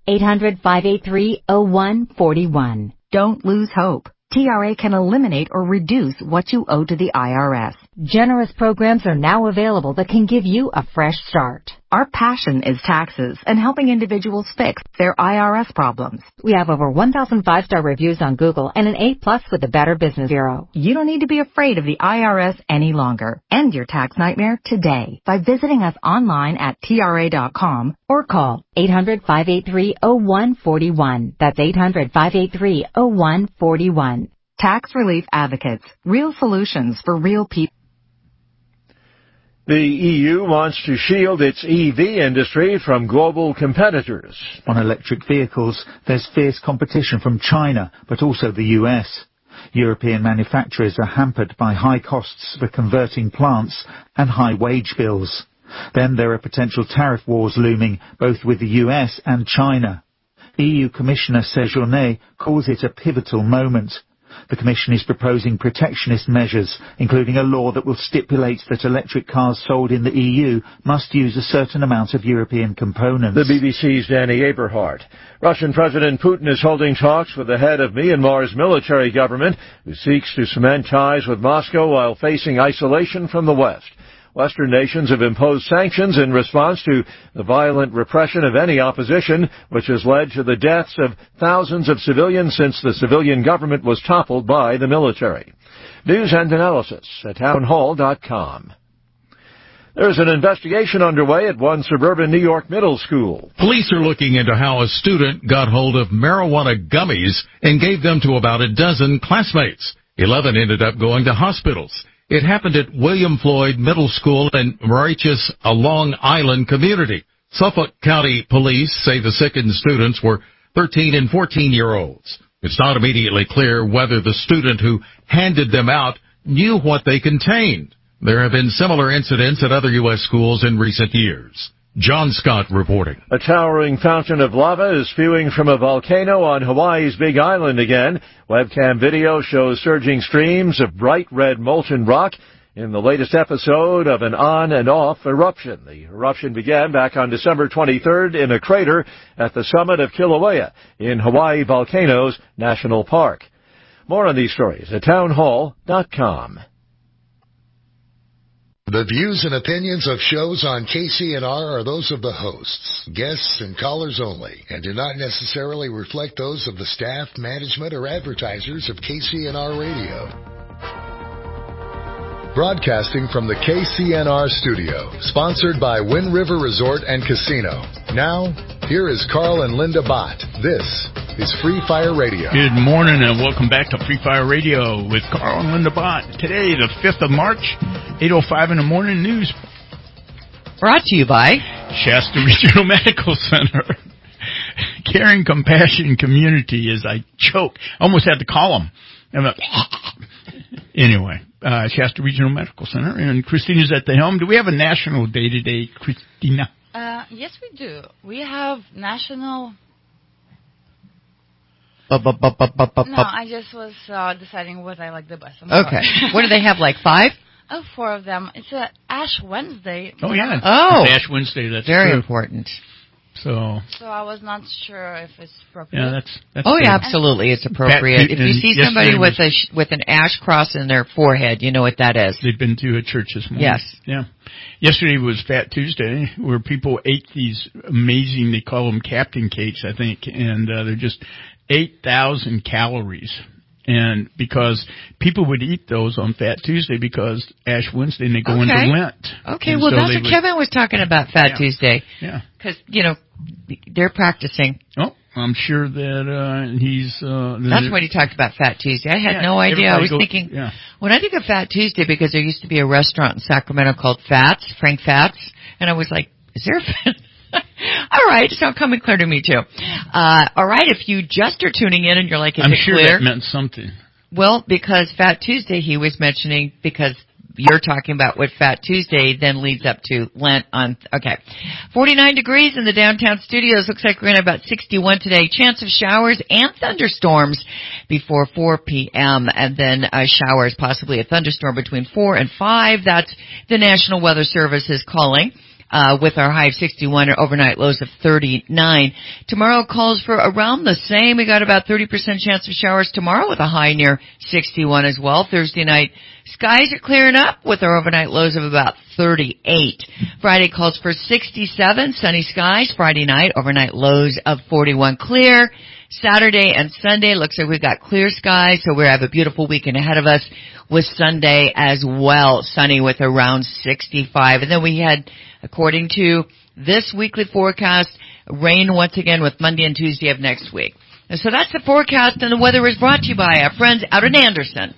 800-583-0141. Don't lose hope. TRA can eliminate or reduce what you owe to the IRS. Generous programs are now available that can give you a fresh start. Our passion is taxes and helping individuals fix their IRS problems. We have over 1,000 5-star reviews on Google and an A+ with the Better Business Bureau. You don't need to be afraid of the IRS any longer. End your tax nightmare today by visiting us online at TRA.com or call 800-583-0141. That's 800-583-0141. Tax Relief Advocates. Real solutions for real people. The EU wants to shield its EV industry from global competitors. On electric vehicles, there's fierce competition from China, but also the US. European manufacturers are hampered by high costs for converting plants and high wage bills. Then there are potential tariff wars looming, both with the US and China. EU Commissioner Séjourné calls it a pivotal moment. The Commission is proposing protectionist measures, including a law that will stipulate that electric cars sold in the EU must use a certain amount of European components. The BBC's Danny Aberhart. Russian President Putin is holding talks with the head of Myanmar's military government, who seeks to cement ties with Moscow while facing isolation from the West. Western nations have imposed sanctions in response to the violent repression of any opposition, which has led to the deaths of thousands of civilians since the civilian government was toppled by the military. News and analysis at townhall.com. There's an investigation underway at one suburban New York middle school. Police are looking into how a student got hold of marijuana gummies and gave them to about a dozen classmates. 11 ended up going to hospitals. It happened at William Floyd Middle School in Mauritius, a Long Island community. Suffolk County Police say the sickened students were 13 and 14-year-olds. It's not immediately clear whether the student who handed them out knew what they contained. There have been similar incidents at other U.S. schools in recent years. John Scott reporting. A towering fountain of lava is spewing from a volcano on Hawaii's Big Island again. Webcam video shows surging streams of bright red molten rock in the latest episode of an on and off eruption. The eruption began back on December 23rd in a crater at the summit of Kilauea in Hawaii Volcanoes National Park. More on these stories at townhall.com. The views and opinions of shows on KCNR are those of the hosts, guests, and callers only, and do not necessarily reflect those of the staff, management, or advertisers of KCNR Radio. Broadcasting from the KCNR studio, sponsored by Wind River Resort and Casino. Now, here is Carl and Linda Bott. This is Free Fire Radio. Good morning and welcome back to Free Fire Radio with Carl and Linda Bott. Today, the 5th of March, 8:05 in the morning news. Brought to you by Shasta Regional Medical Center. Caring, compassion, community as I choke. Almost had to call them. Anyway, Shasta Regional Medical Center. And Christina's at the helm. Do we have a national day today, Christina? Yes, we do. We have national... No, I just was deciding what I like the best. Okay. What do they have, like 5? Oh, 4 of them. It's a Ash Wednesday. Oh, yeah. Oh. It's Ash Wednesday. That's very true. important. So I was not sure if it's appropriate. Yeah, that's yeah, absolutely. It's appropriate. If you see somebody with an ash cross in their forehead, you know what that is. They've been to a church this morning. Yes. Yeah. Yesterday was Fat Tuesday, where people ate these amazing, they call them Captain Cakes, I think, and they're just 8,000 calories. And because people would eat those on Fat Tuesday because Ash Wednesday and they go into Lent. Okay, and well, that's what Kevin was talking about, Fat Tuesday. Yeah. Because, they're practicing. Oh, I'm sure that he's... that's when he talked about Fat Tuesday. I had no idea. I was thinking, when I think of Fat Tuesday, because there used to be a restaurant in Sacramento called Fats, Frank Fats, and I was like, is there a Fat... All right, it's not coming clear to me, too. All right, if you just are tuning in and you're like, is I'm it sure clear? That meant something. Well, because Fat Tuesday, he was mentioning, because you're talking about what Fat Tuesday then leads up to Lent on, 49 degrees in the downtown studios. Looks like we're going to have about 61 today. Chance of showers and thunderstorms before 4 p.m. and then showers, possibly a thunderstorm between 4 and 5. That's the National Weather Service is calling. With our high of 61 or overnight lows of 39. Tomorrow calls for around the same. We got about 30% chance of showers tomorrow with a high near 61 as well. Thursday night, skies are clearing up with our overnight lows of about 38. Friday calls for 67, sunny skies. Friday night, overnight lows of 41 clear. Saturday and Sunday looks like we've got clear skies, so we have a beautiful weekend ahead of us with Sunday as well, sunny with around 65. And then we had, according to this weekly forecast, rain once again with Monday and Tuesday of next week. And so that's the forecast, and the weather is brought to you by our friends out in Anderson.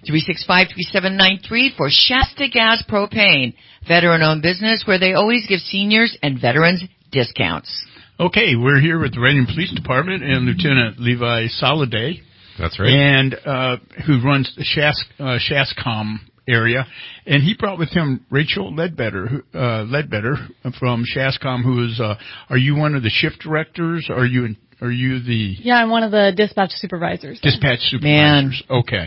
365-3793 for Shasta Gas Propane, veteran-owned business where they always give seniors and veterans discounts. Okay, we're here with the Reading Police Department and Lieutenant Levi Soliday. That's right. And who runs the Shascom area. And he brought with him Rachel Ledbetter from Shascom, who is, are you one of the shift directors? Are you the... Yeah, I'm one of the dispatch supervisors. Dispatch supervisors. Man. Okay.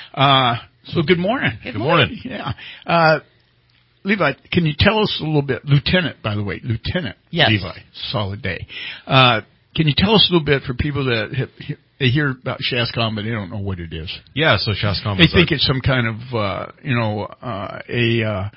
So good morning. Good morning. Yeah. Levi, can you tell us a little bit, Lieutenant, by the way, Lieutenant yes. Levi Soliday. Can you tell us a little bit for people that they hear about Shascom, but they don't know what it is? Yeah, so Shascom they think it's some kind of,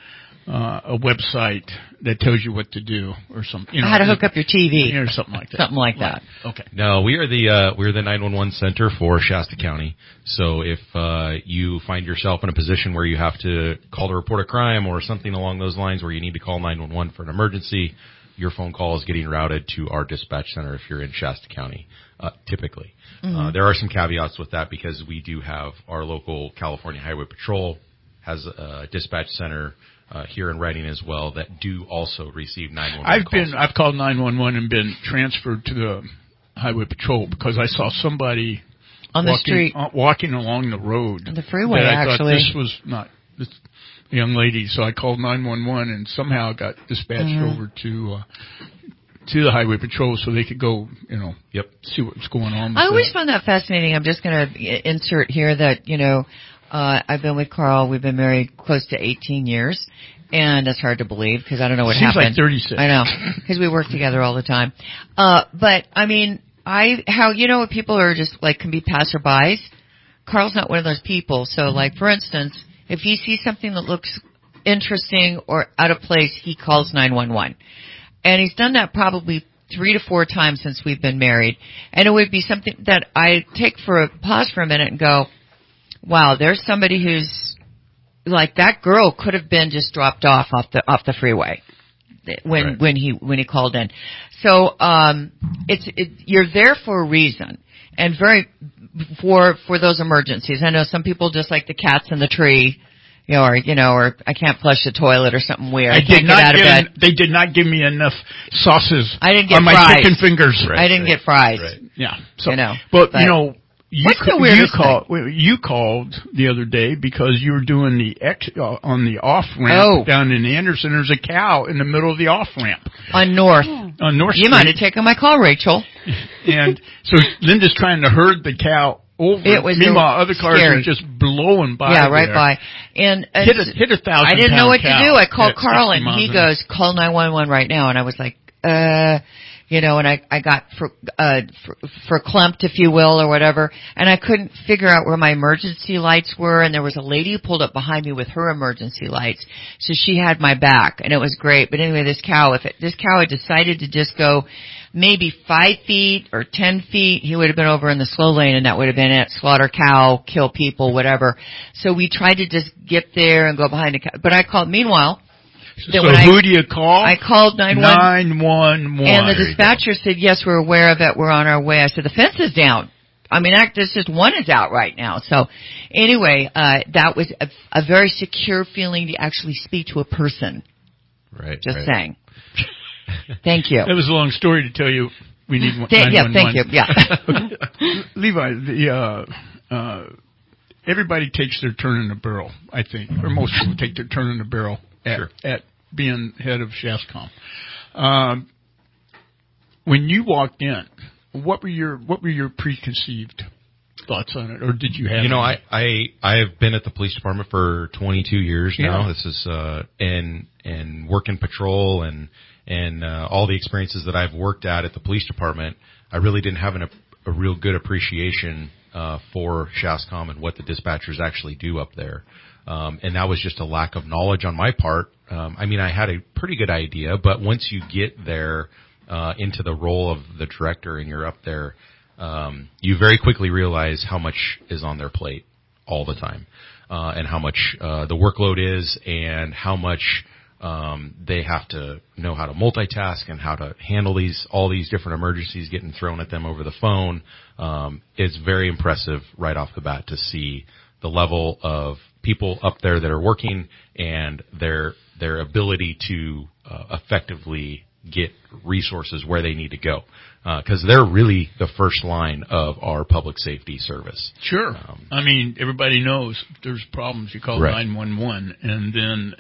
a website that tells you what to do or something. How to hook up your TV or something like that. Something like that. Okay. No, we're the 911 center for Shasta County. So if you find yourself in a position where you have to call to report a crime or something along those lines, where you need to call 911 for an emergency, your phone call is getting routed to our dispatch center if you're in Shasta County, typically. There are some caveats with that because we do have our local California Highway Patrol has a dispatch center here in Redding as well that do also receive 911 calls. I've called 911 and been transferred to the Highway Patrol because I saw somebody on the street walking along the road. The freeway, I actually. thought this was not this young lady, so I called 911 and somehow got dispatched over to the Highway Patrol so they could go, see what's going on. I always found that fascinating. I'm just going to insert here that, I've been with Carl. We've been married close to 18 years. And it's hard to believe because I don't know what happened. Seems like 36. I know, because we work together all the time. But, I mean, what people are just like can be passerbys. Carl's not one of those people. So, like, for instance, if he sees something that looks interesting or out of place, he calls 911. And he's done that probably 3 to 4 times since we've been married. And it would be something that I take for a pause for a minute and go, wow, there's somebody who's like that girl could have been just dropped off the freeway when he called in. So you're there for a reason and for those emergencies. I know some people just like the cats in the tree. Or I can't flush the toilet or something weird. They did not give me enough sauces on my fries. Chicken fingers. I didn't get fries. Right. Yeah. So, you called the other day because you were doing on the off ramp down in Anderson. There's a cow in the middle of the off ramp on North. On North Street. You might have taken my call, Rachel. And so Linda's trying to herd the cow over. Meanwhile, other cars are just blowing by. Yeah, right by. And hit 1,000. I didn't know what to do. I called Carl and he goes, "Call 911 right now." And I was like, and I got verklempt, if you will, or whatever, and I couldn't figure out where my emergency lights were, and there was a lady who pulled up behind me with her emergency lights, so she had my back, and it was great. But anyway, this cow had decided to just go maybe 5 feet or 10 feet, he would have been over in the slow lane, and that would have been it. Slaughter cow, kill people, whatever. So we tried to just get there and go behind the cow, but I called, meanwhile, who do you call? I called 911. 911. And the dispatcher said, yes, we're aware of it. We're on our way. I said, the fence is down. I mean, this just one is out right now. So anyway, that was a very secure feeling to actually speak to a person. Right. Just saying. Thank you. That was a long story to tell you. We need 911. Yeah, thank you. Yeah. Levi, everybody takes their turn in the barrel, I think, or most people take their turn in the barrel at being head of SHASCOM. When you walked in, what were your preconceived thoughts on it, or did you have? I have been at the police department for 22 years now. Yeah. This is and work in patrol and all the experiences that I've worked at the police department. I really didn't have a real good appreciation for SHASCOM and what the dispatchers actually do up there. And that was just a lack of knowledge on my part. I had a pretty good idea, but once you get there into the role of the director and you're up there, you very quickly realize how much is on their plate all the time, and how much the workload is, and how much they have to know how to multitask and how to handle all these different emergencies getting thrown at them over the phone. It's very impressive right off the bat to see the level of people up there that are working and their ability to effectively get resources where they need to go, because they're really the first line of our public safety service. Sure. Everybody knows if there's problems, you call 911, and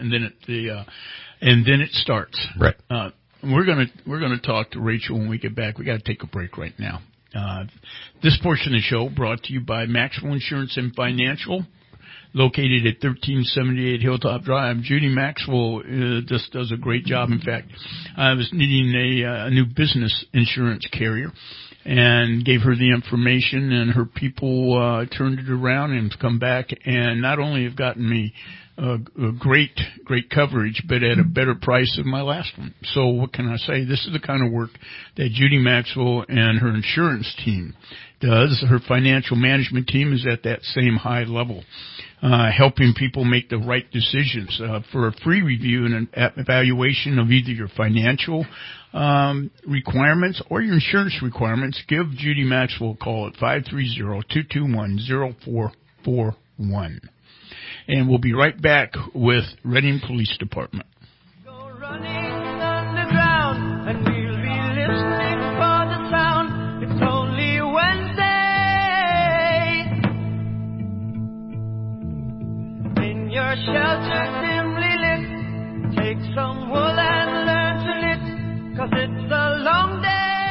then it starts. Right. We're gonna talk to Rachel when we get back. We got to take a break right now. This portion of the show brought to you by Maxwell Insurance and Financial, located at 1378 Hilltop Drive. Judy Maxwell just does a great job. In fact, I was needing a new business insurance carrier and gave her the information, and her people turned it around and come back and not only have gotten me great coverage, but at a better price than my last one. So what can I say? This is the kind of work that Judy Maxwell and her insurance team does. Her financial management team is at that same high level, helping people make the right decisions. For a free review and an evaluation of either your financial requirements or your insurance requirements, give Judy Maxwell a call at 530-221-0441. And we'll be right back with Reading Police Department. Go running underground, and we'll be listening for the sound. It's only Wednesday. In your shelter dimly lit, take some wool and learn to knit, 'cause it's a long day.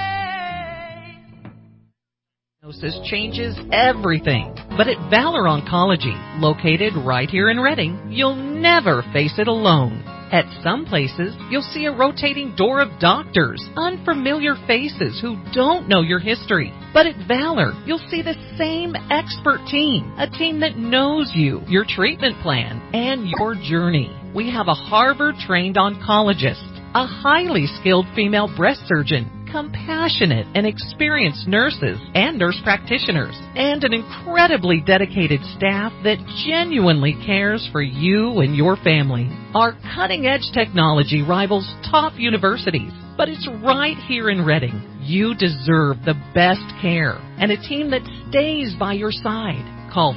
Diagnosis changes everything. But at Valor Oncology, located right here in Reading, you'll never face it alone. At some places, you'll see a rotating door of doctors, unfamiliar faces who don't know your history. But at Valor, you'll see the same expert team, a team that knows you, your treatment plan, and your journey. We have a Harvard-trained oncologist, a highly skilled female breast surgeon, compassionate and experienced nurses and nurse practitioners, and an incredibly dedicated staff that genuinely cares for you and your family. Our cutting-edge technology rivals top universities, but it's right here in Reading. You deserve the best care and a team that stays by your side. Call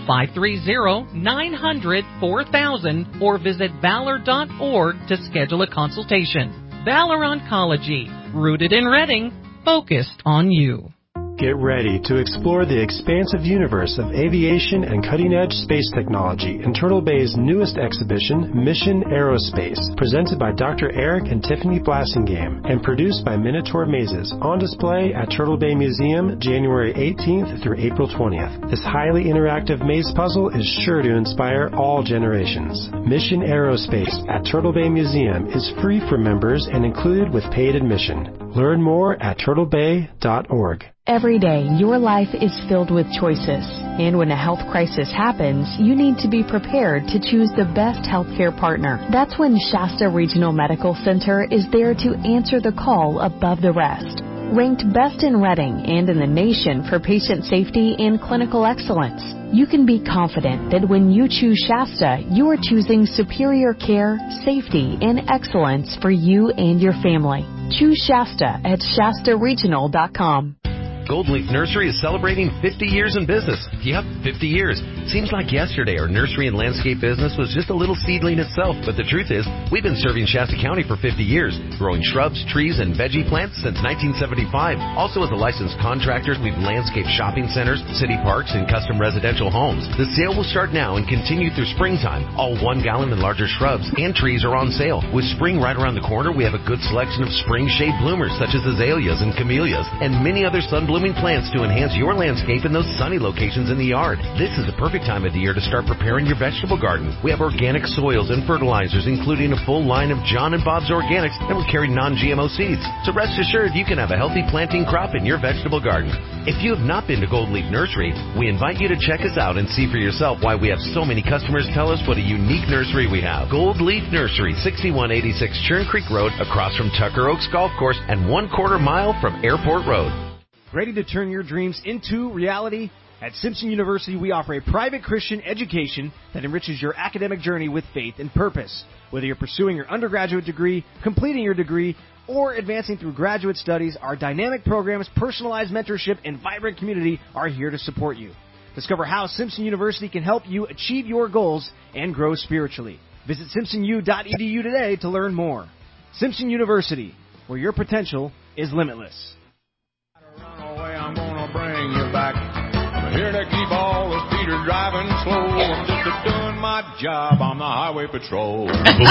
530-900-4000 or visit valor.org to schedule a consultation. Valor Oncology, rooted in Reading, focused on you. Get ready to explore the expansive universe of aviation and cutting-edge space technology in Turtle Bay's newest exhibition, Mission Aerospace, presented by Dr. Eric and Tiffany Blassingame and produced by Minotaur Mazes, on display at Turtle Bay Museum January 18th through April 20th. This highly interactive maze puzzle is sure to inspire all generations. Mission Aerospace at Turtle Bay Museum is free for members and included with paid admission. Learn more at turtlebay.org. Every day, your life is filled with choices. And when a health crisis happens, you need to be prepared to choose the best healthcare partner. That's when Shasta Regional Medical Center is there to answer the call above the rest. Ranked best in Reading and in the nation for patient safety and clinical excellence, you can be confident that when you choose Shasta, you are choosing superior care, safety, and excellence for you and your family. Choose Shasta at shastaregional.com. Gold Leaf Nursery is celebrating 50 years in business. Yep, 50 years. Seems like yesterday our nursery and landscape business was just a little seedling itself, but the truth is we've been serving Shasta County for 50 years, growing shrubs, trees, and veggie plants since 1975. Also as a licensed contractor, we've landscaped shopping centers, city parks, and custom residential homes. The sale will start now and continue through springtime. All 1 gallon and larger shrubs and trees are on sale. With spring right around the corner, we have a good selection of spring shade bloomers such as azaleas and camellias and many other sun blooming plants to enhance your landscape in those sunny locations in the yard. This is the perfect time of the year to start preparing your vegetable garden. We have organic soils and fertilizers, including a full line of John and Bob's Organics, and we carry non-GMO seeds. So rest assured you can have a healthy planting crop in your vegetable garden. If you have not been to Gold Leaf Nursery, we invite you to check us out and see for yourself why we have so many customers tell us what a unique nursery we have. Gold Leaf Nursery, 6186 Churn Creek Road, across from Tucker Oaks Golf Course and 1/4 mile from Airport Road. Ready to turn your dreams into reality? At Simpson University, we offer a private Christian education that enriches your academic journey with faith and purpose. Whether you're pursuing your undergraduate degree, completing your degree, or advancing through graduate studies, our dynamic programs, personalized mentorship, and vibrant community are here to support you. Discover how Simpson University can help you achieve your goals and grow spiritually. Visit simpsonu.edu today to learn more. Simpson University, where your potential is limitless. I'm gonna bring you back. But here they keep all the speeders driving slow. I'm just doing my job on the highway patrol.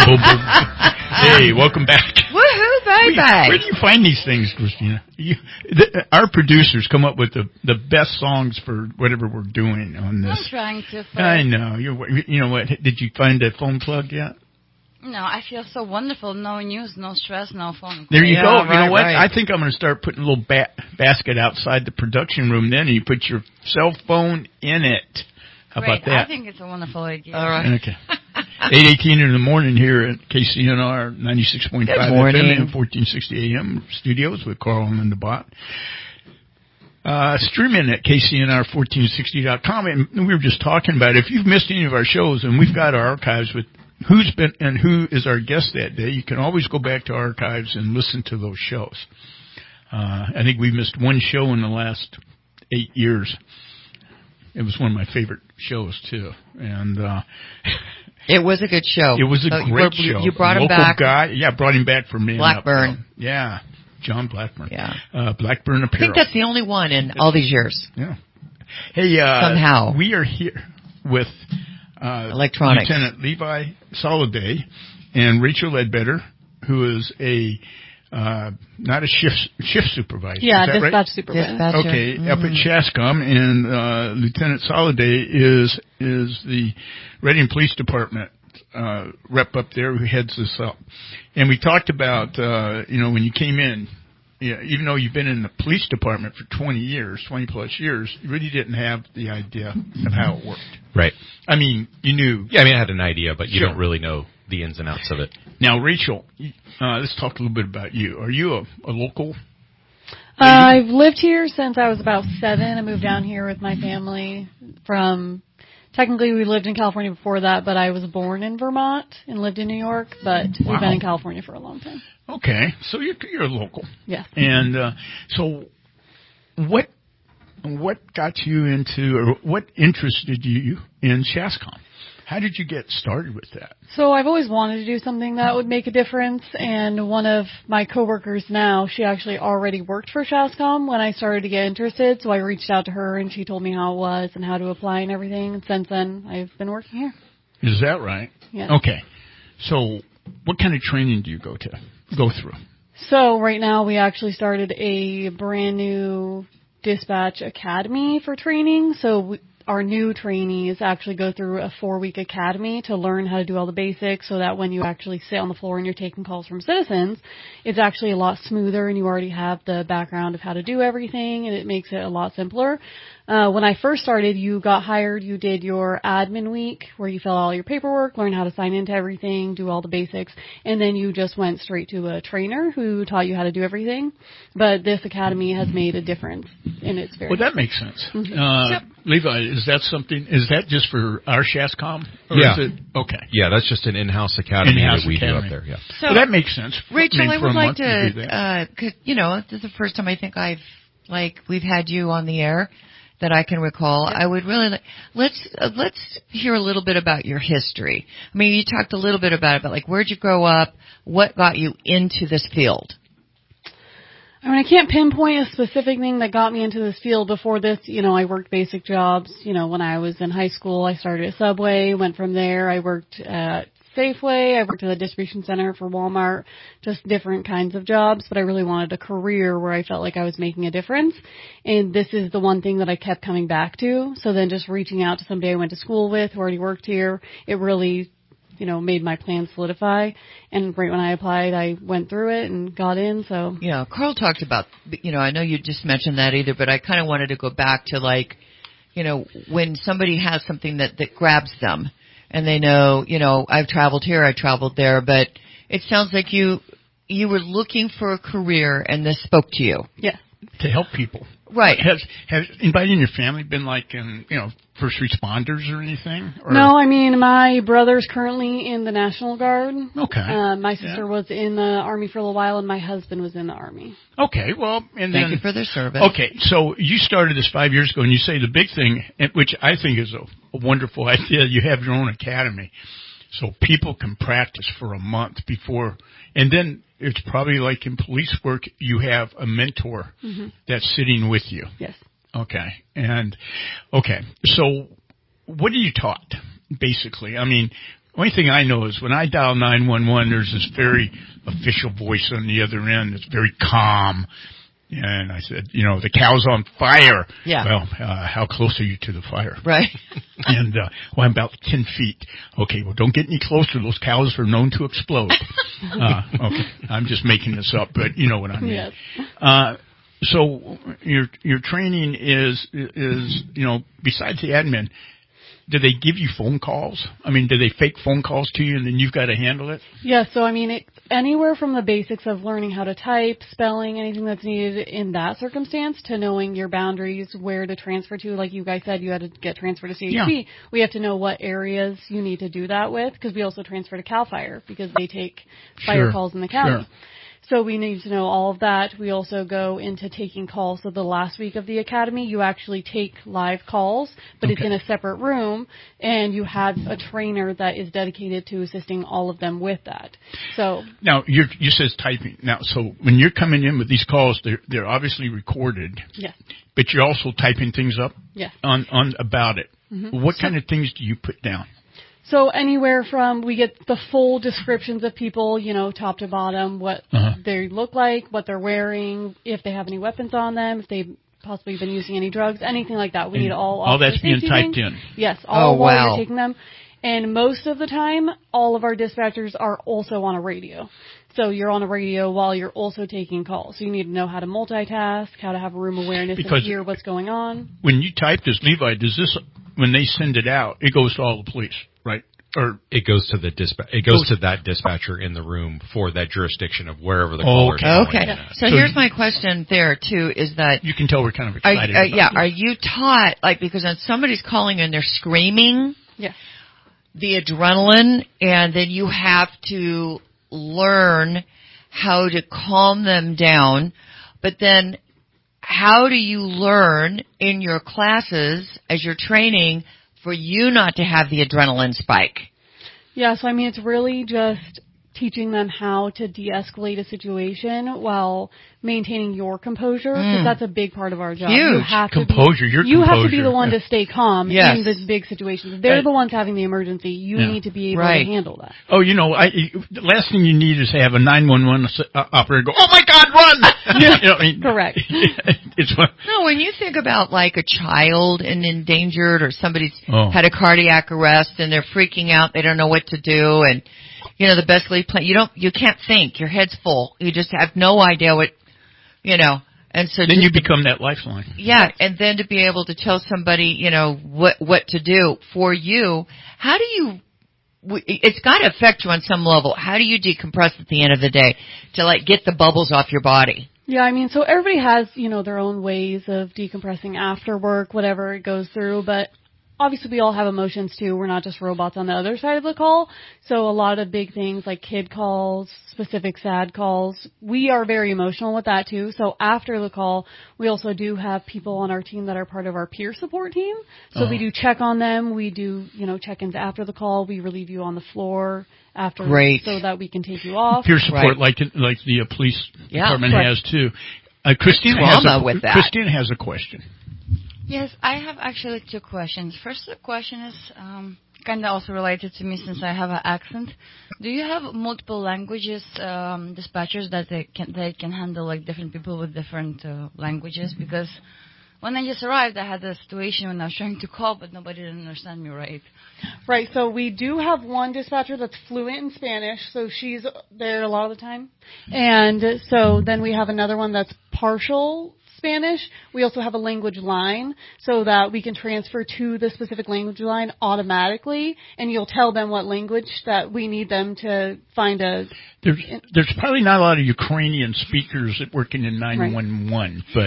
Hey, welcome back. Woohoo, baby! Where do you find these things, Christina? Our producers come up with the best songs for whatever we're doing on this. I'm trying to find. I know. You know what? Did you find a phone plug yet? No, I feel so wonderful. No news, no stress, no phone. There you go. You know what? Right. I think I'm going to start putting a little basket outside the production room then, and you put your cell phone in it. How about that? I think it's a wonderful idea. All right. Okay. 8:18 in the morning here at KCNR 96.5 FM and 1460 AM studios with Carl and Linda Bott. Streaming at KCNR1460.com. And we were just talking about it. If you've missed any of our shows, and we've got our archives with who's been and who is our guest that day, you can always go back to our archives and listen to those shows. I think we missed one show in the last 8 years. It was one of my favorite shows, too. And it was a good show. It was a great show. You brought him back. Guy. Yeah, brought him back for me. Blackburn. Yeah, John Blackburn. Yeah. Blackburn Apparel. I think that's the only one in all these years. Yeah. Hey, somehow. We are here with Electronics. Lieutenant Levi Soliday and Rachel Ledbetter, who is not a shift supervisor. Yeah, is that dispatch right? supervisor. Dispatcher. Okay, up at Shascom, and Lieutenant Soliday is the Reading Police Department rep up there who heads this up. And we talked about, when you came in, even though you've been in the police department for 20 plus years, you really didn't have the idea of how it worked. Right. I mean, you knew. Yeah, I mean, I had an idea, but you don't really know the ins and outs of it. Now, Rachel, let's talk a little bit about you. Are you a local? I've lived here since I was about 7. I moved down here with my family technically we lived in California before that, but I was born in Vermont and lived in New York, but we've been in California for a long time. Okay, so you're a local. Yes. And so what got you into, or what interested you in Shascom? How did you get started with that? So I've always wanted to do something that would make a difference, and one of my coworkers now, she actually already worked for Shascom when I started to get interested, so I reached out to her, and she told me how it was and how to apply and everything, and since then I've been working here. Is that right? Yes. Okay. So what kind of training do you go through? So right now we actually started a brand new dispatch academy for training, so our new trainees actually go through a 4-week academy to learn how to do all the basics so that when you actually sit on the floor and you're taking calls from citizens, it's actually a lot smoother and you already have the background of how to do everything and it makes it a lot simpler. When I first started, you got hired, you did your admin week where you fill out all your paperwork, learn how to sign into everything, do all the basics, and then you just went straight to a trainer who taught you how to do everything. But this academy has made a difference, and it's very... Well, that makes sense. Mm-hmm. Levi, is that just for our Shascom? Or yeah. Is it, okay. Yeah, that's just an in-house academy that we do up there. Yeah. So, well, that makes sense. Rachel, I would like to, cause, this is the first time I think we've had you on the air that I can recall. Yep. I would really let's hear a little bit about your history. I mean, you talked a little bit about it, but like, where'd you grow up? What got you into this field? I mean, I can't pinpoint a specific thing that got me into this field. Before this, I worked basic jobs. When I was in high school, I started at Subway, went from there. I worked at Safeway. I worked at a distribution center for Walmart, just different kinds of jobs, but I really wanted a career where I felt like I was making a difference. And this is the one thing that I kept coming back to. So then just reaching out to somebody I went to school with who already worked here, it really, made my plan solidify. And right when I applied, I went through it and got in, so. Yeah, Carl talked about, I know you just mentioned that either, but I kind of wanted to go back to when somebody has something that grabs them. And they know, I've traveled here, I traveled there, but it sounds like you were looking for a career and this spoke to you. Yeah. To help people. Right. Has anybody in your family been first responders or anything? Or? No, I mean, my brother's currently in the National Guard. Okay. My sister was in the Army for a little while and my husband was in the Army. Okay, well, and Thank you for their service. Okay, so you started this 5 years ago and you say the big thing, which I think is a wonderful idea, you have your own academy. So people can practice for a month before, and then it's probably like in police work, you have a mentor that's sitting with you. Yes. Okay. So what are you taught, basically? I mean, only thing I know is when I dial 911, there's this very official voice on the other end that's very calm. And I said, the cow's on fire. Yeah. Well, how close are you to the fire? Right. And, I'm about 10 feet. Okay, well, don't get any closer. Those cows are known to explode. Okay, I'm just making this up, but you know what I mean. Yes. So your training is besides the admin, do they give you phone calls? I mean, do they fake phone calls to you and then you've got to handle it? Yeah, so I mean, it's anywhere from the basics of learning how to type, spelling, anything that's needed in that circumstance, to knowing your boundaries, where to transfer to. Like you guys said, you had to get transferred to CHP. Yeah. We have to know what areas you need to do that with, because we also transfer to CAL FIRE, because they take fire calls in the county. Sure. So we need to know all of that. We also go into taking calls. So the last week of the academy, you actually take live calls, but it's in a separate room, and you have a trainer that is dedicated to assisting all of them with that. So now you says typing. Now, so when you're coming in with these calls, they're obviously recorded. Yes. But you're also typing things up. Yes. On about it. Mm-hmm. What kind of things do you put down? So anywhere from, we get the full descriptions of people, top to bottom, what they look like, what they're wearing, if they have any weapons on them, if they've possibly been using any drugs, anything like that. We need all that's being typed in. Yes, all while you're taking them. And most of the time, all of our dispatchers are also on a radio. So you're on a radio while you're also taking calls. So you need to know how to multitask, how to have room awareness and hear what's going on. When you type this, Levi, when they send it out, it goes to all the police, right? Or it goes to the to that dispatcher in the room for that jurisdiction of wherever the caller is calling. Okay. So here's my question there too: is that you can tell we're kind of excited. Are you taught, because when somebody's calling and they're screaming, the adrenaline, and then you have to learn how to calm them down, but then how do you learn in your classes as you're training for you not to have the adrenaline spike? Yeah, so I mean, it's really just teaching them how to de-escalate a situation while maintaining your composure, because that's a big part of our job. Huge. You have composure. You have to be the one to stay calm in the big situations. They're the ones having the emergency. You need to be able to handle that. Oh, the last thing you need is to have a 911 operator go, "Oh my God, run!" Correct. No, when you think about like a child and endangered, or somebody's had a cardiac arrest and they're freaking out, they don't know what to do, and the best lead plan, you can't think. Your head's full. You just have no idea what, and so then you become that lifeline. Yeah, and then to be able to tell somebody, what to do for you. How do you? It's got to affect you on some level. How do you decompress at the end of the day to get the bubbles off your body? Yeah, I mean, so everybody has, their own ways of decompressing after work, whatever it goes through, but obviously we all have emotions too. We're not just robots on the other side of the call. So a lot of big things like kid calls, specific sad calls, we are very emotional with that too. So after the call, we also do have people on our team that are part of our peer support team. So we do check on them. We do, check-ins after the call. We relieve you on the floor after so that we can take you off. Peer support like the police department has too. Christina has a question. Yes, I have actually two questions. First question is kind of also related to me since I have an accent. Do you have multiple languages dispatchers that they can handle different people with different languages? Because when I just arrived, I had a situation when I was trying to call, but nobody didn't understand me right. Right, so we do have one dispatcher that's fluent in Spanish, so she's there a lot of the time. And so then we have another one that's partial Spanish. We also have a language line so that we can transfer to the specific language line automatically, and you'll tell them what language that we need them to find a... There's probably not a lot of Ukrainian speakers that working in 911, but...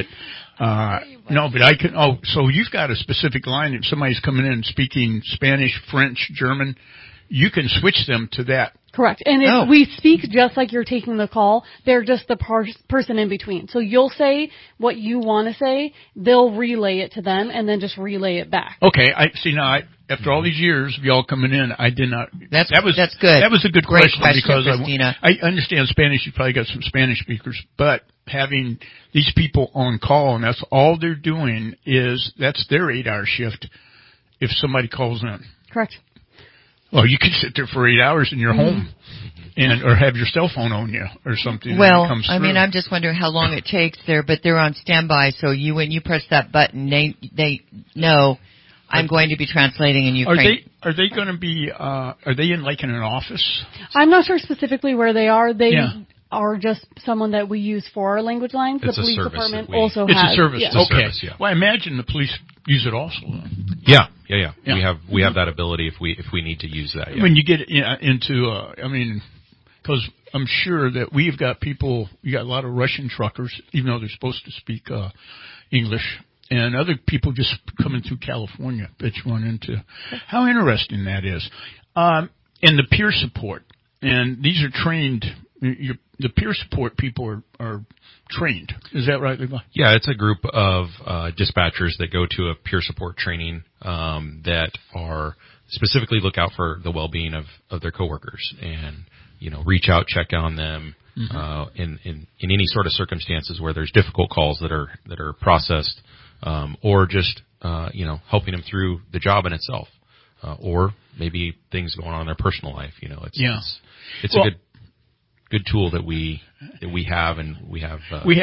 no, but I can... Oh, so you've got a specific line. If somebody's coming in speaking Spanish, French, German, you can switch them to that. Correct. And if we speak just like you're taking the call, they're just the person in between. So you'll say what you want to say, they'll relay it to them, and then just relay it back. Okay. I see now. After all these years of y'all coming in, I did not... That's good. That was a good Great question because Christina. I understand Spanish. You probably got some Spanish speakers, but having these people on call, and that's all they're doing that's their 8-hour shift if somebody calls in. Correct. Well, you can sit there for 8 hours in your home or have your cell phone on you or something. Well, that comes through. I mean, I'm just wondering how long it takes there, but they're on standby, so when you press that button, they know I'm going to be translating in Ukraine. Are they going to be, are they in an office? I'm not sure specifically where they are. They are just someone that we use for our language lines. It's the police department also has. It's a service. Yeah. Okay. Well, I imagine the police use it also. Yeah. We have that ability if we need to use that. Yeah. When you get into, because I'm sure that we've got people, you got a lot of Russian truckers, even though they're supposed to speak English, and other people just coming through California that you run into. How interesting that is. And the peer support, and these are trained. The peer support people are trained. Is that right, Levi? Yeah, it's a group of dispatchers that go to a peer support training that are specifically look out for the well-being of their coworkers and, reach out, check on them in any sort of circumstances where there's difficult calls that are processed, or just helping them through the job in itself, or maybe things going on in their personal life. It's a good tool that we have, and we have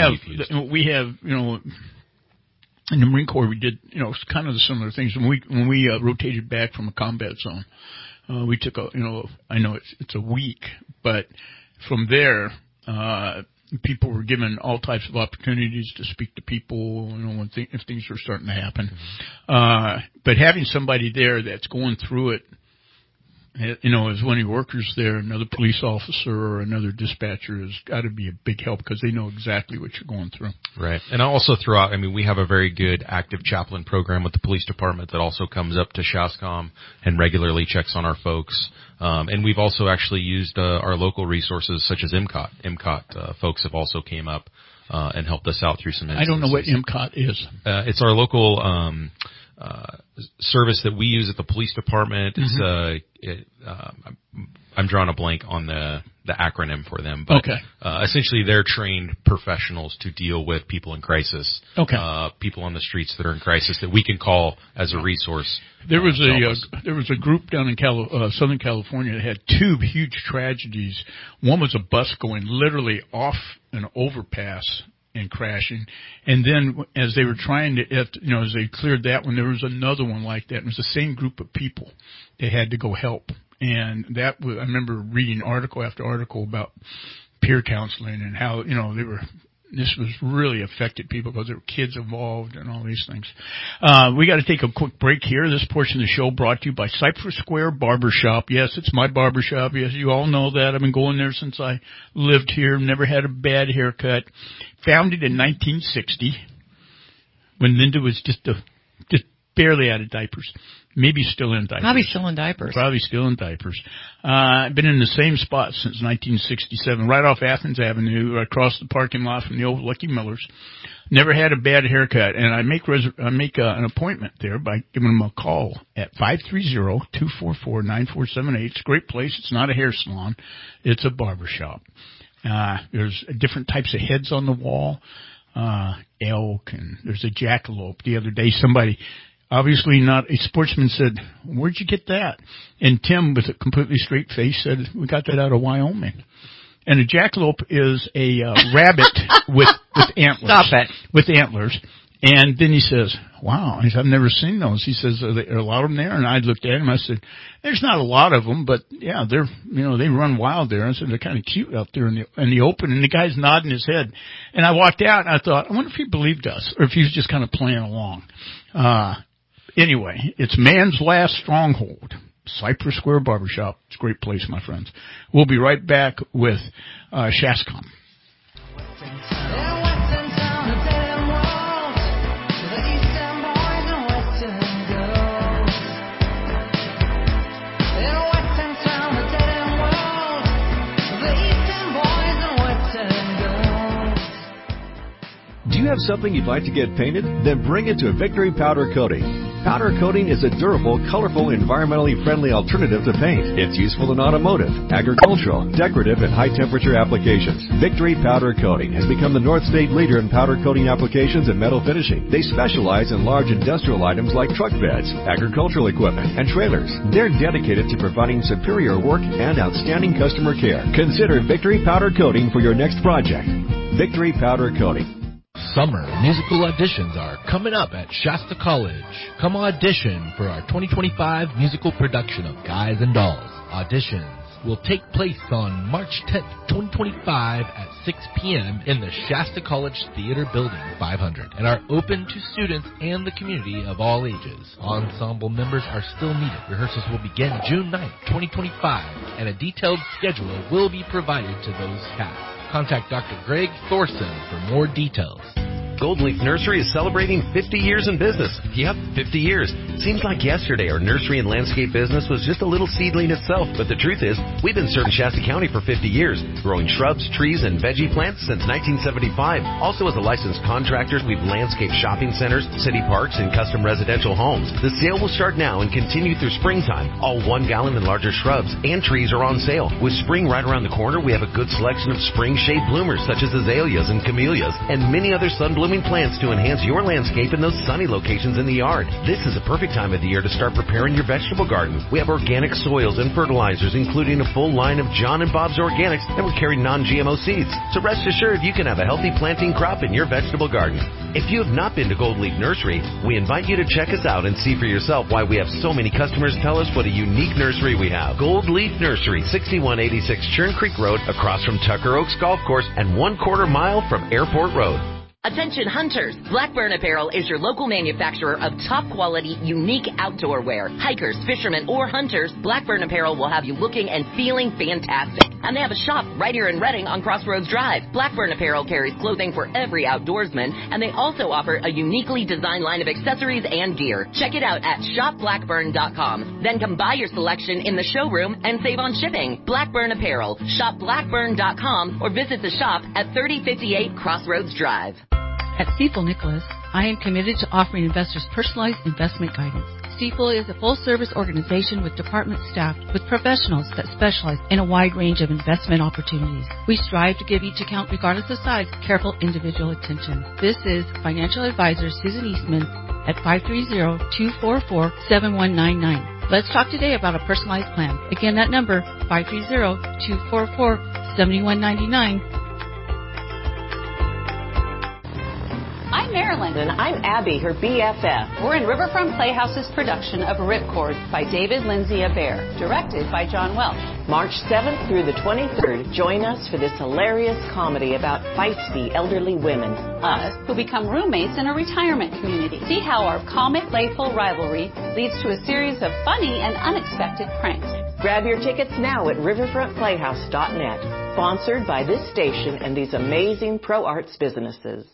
in the Marine Corps we did kind of the similar things when we rotated back from a combat zone. We took I know it's a week, but from there people were given all types of opportunities to speak to people, if things were starting to happen. But having somebody there that's going through it, as one of your workers there, another police officer or another dispatcher has got to be a big help because they know exactly what you're going through. Right. And I'll also throw out, we have a very good active chaplain program with the police department that also comes up to SHASCOM and regularly checks on our folks. And we've also actually used our local resources such as MCOT. MCOT folks have also came up and helped us out through some instances. I don't know what MCOT is. It's our local service that we use at the police department. I'm drawing a blank on the acronym for them, but essentially they're trained professionals to deal with people in crisis. People on the streets that are in crisis that we can call as a resource. There was a group down in Southern California that had two huge tragedies. One was a bus going literally off an overpass and crashing, and then as they were trying to, as they cleared that one, there was another one like that. It was the same group of people they had to go help, and I remember reading article after article about peer counseling and how this was really affected people because there were kids involved and all these things. We got to take a quick break here. This portion of the show brought to you by Cypress Square Barbershop. Yes, it's my barbershop. Yes, you all know that. I've been going there since I lived here. Never had a bad haircut. Founded in 1960 when Linda was just barely out of diapers. Maybe still in diapers. Probably still in diapers. I've been in the same spot since 1967, right off Athens Avenue, across the parking lot from the old Lucky Miller's. Never had a bad haircut, and I make an appointment there by giving them a call at 530-244-9478. It's a great place. It's not a hair salon. It's a barbershop. There's different types of heads on the wall, elk, and there's a jackalope. The other day, somebody, obviously not a sportsman, said, "Where'd you get that?" And Tim, with a completely straight face, said, "We got that out of Wyoming." And a jackalope is a rabbit with antlers. Stop it. With antlers. And then he says, "Wow," he said, "I've never seen those." He says, "Are there a lot of them there?" And I looked at him. I said, "There's not a lot of them, but yeah, they're they run wild there." I said, "They're kind of cute out there in the open." And the guy's nodding his head. And I walked out and I thought, I wonder if he believed us or if he was just kind of playing along. Anyway, it's man's last stronghold. Cypress Square Barbershop. It's a great place, my friends. We'll be right back with SHASCOM. Do you have something you'd like to get painted? Then bring it to Victory Powder Coating. Powder coating is a durable, colorful, environmentally friendly alternative to paint. It's useful in automotive, agricultural, decorative, and high-temperature applications. Victory Powder Coating has become the North State leader in powder coating applications and metal finishing. They specialize in large industrial items like truck beds, agricultural equipment, and trailers. They're dedicated to providing superior work and outstanding customer care. Consider Victory Powder Coating for your next project. Victory Powder Coating. Summer musical auditions are coming up at Shasta College. Come audition for our 2025 musical production of Guys and Dolls. Auditions will take place on March 10th, 2025 at 6 p.m. in the Shasta College Theater Building 500 and are open to students and the community of all ages. Ensemble members are still needed. Rehearsals will begin June 9th, 2025, and a detailed schedule will be provided to those cast. Contact Dr. Greg Thorson for more details. Golden Leaf Nursery is celebrating 50 years in business. Yep, 50 years. Seems like yesterday our nursery and landscape business was just a little seedling itself, but the truth is, we've been serving Shasta County for 50 years, growing shrubs, trees, and veggie plants since 1975. Also, as a licensed contractor, we've landscaped shopping centers, city parks, and custom residential homes. The sale will start now and continue through springtime. All 1 gallon and larger shrubs and trees are on sale. With spring right around the corner, we have a good selection of spring shade bloomers such as azaleas and camellias, and many other sun-blooming plants to enhance your landscape in those sunny locations in the yard. This is a perfect time of the year to start preparing your vegetable garden. We have organic soils and fertilizers, including a full line of John and Bob's Organics, and we carry non-GMO seeds. So rest assured you can have a healthy planting crop in your vegetable garden. If you have not been to Golden Leaf Nursery, we invite you to check us out and see for yourself why we have so many customers tell us what a unique nursery we have. Gold Leaf Nursery, 6186 Churn Creek Road, across from Tucker Oaks Golf Course and 1/4 mile from Airport Road. Attention hunters! Blackburn Apparel is your local manufacturer of top quality, unique outdoor wear. Hikers, fishermen, or hunters, Blackburn Apparel will have you looking and feeling fantastic. And they have a shop right here in Reading on Crossroads Drive. Blackburn Apparel carries clothing for every outdoorsman, and they also offer a uniquely designed line of accessories and gear. Check it out at shopblackburn.com. Then come buy your selection in the showroom and save on shipping. Blackburn Apparel. Shop blackburn.com or visit the shop at 3058 Crossroads Drive. At Stifel Nicholas, I am committed to offering investors personalized investment guidance. Stifel is a full-service organization with department staff with professionals that specialize in a wide range of investment opportunities. We strive to give each account, regardless of size, careful individual attention. This is financial advisor Susan Eastman at 530-244-7199. Let's talk today about a personalized plan. Again, that number, 530-244-7199. I'm Marilyn. And I'm Abby, her BFF. We're in Riverfront Playhouse's production of Ripcord by David Lindsay Abaire, directed by John Welch. March 7th through the 23rd, join us for this hilarious comedy about feisty elderly women, us, who become roommates in a retirement community. See how our comic, playful rivalry leads to a series of funny and unexpected pranks. Grab your tickets now at riverfrontplayhouse.net. Sponsored by this station and these amazing pro arts businesses.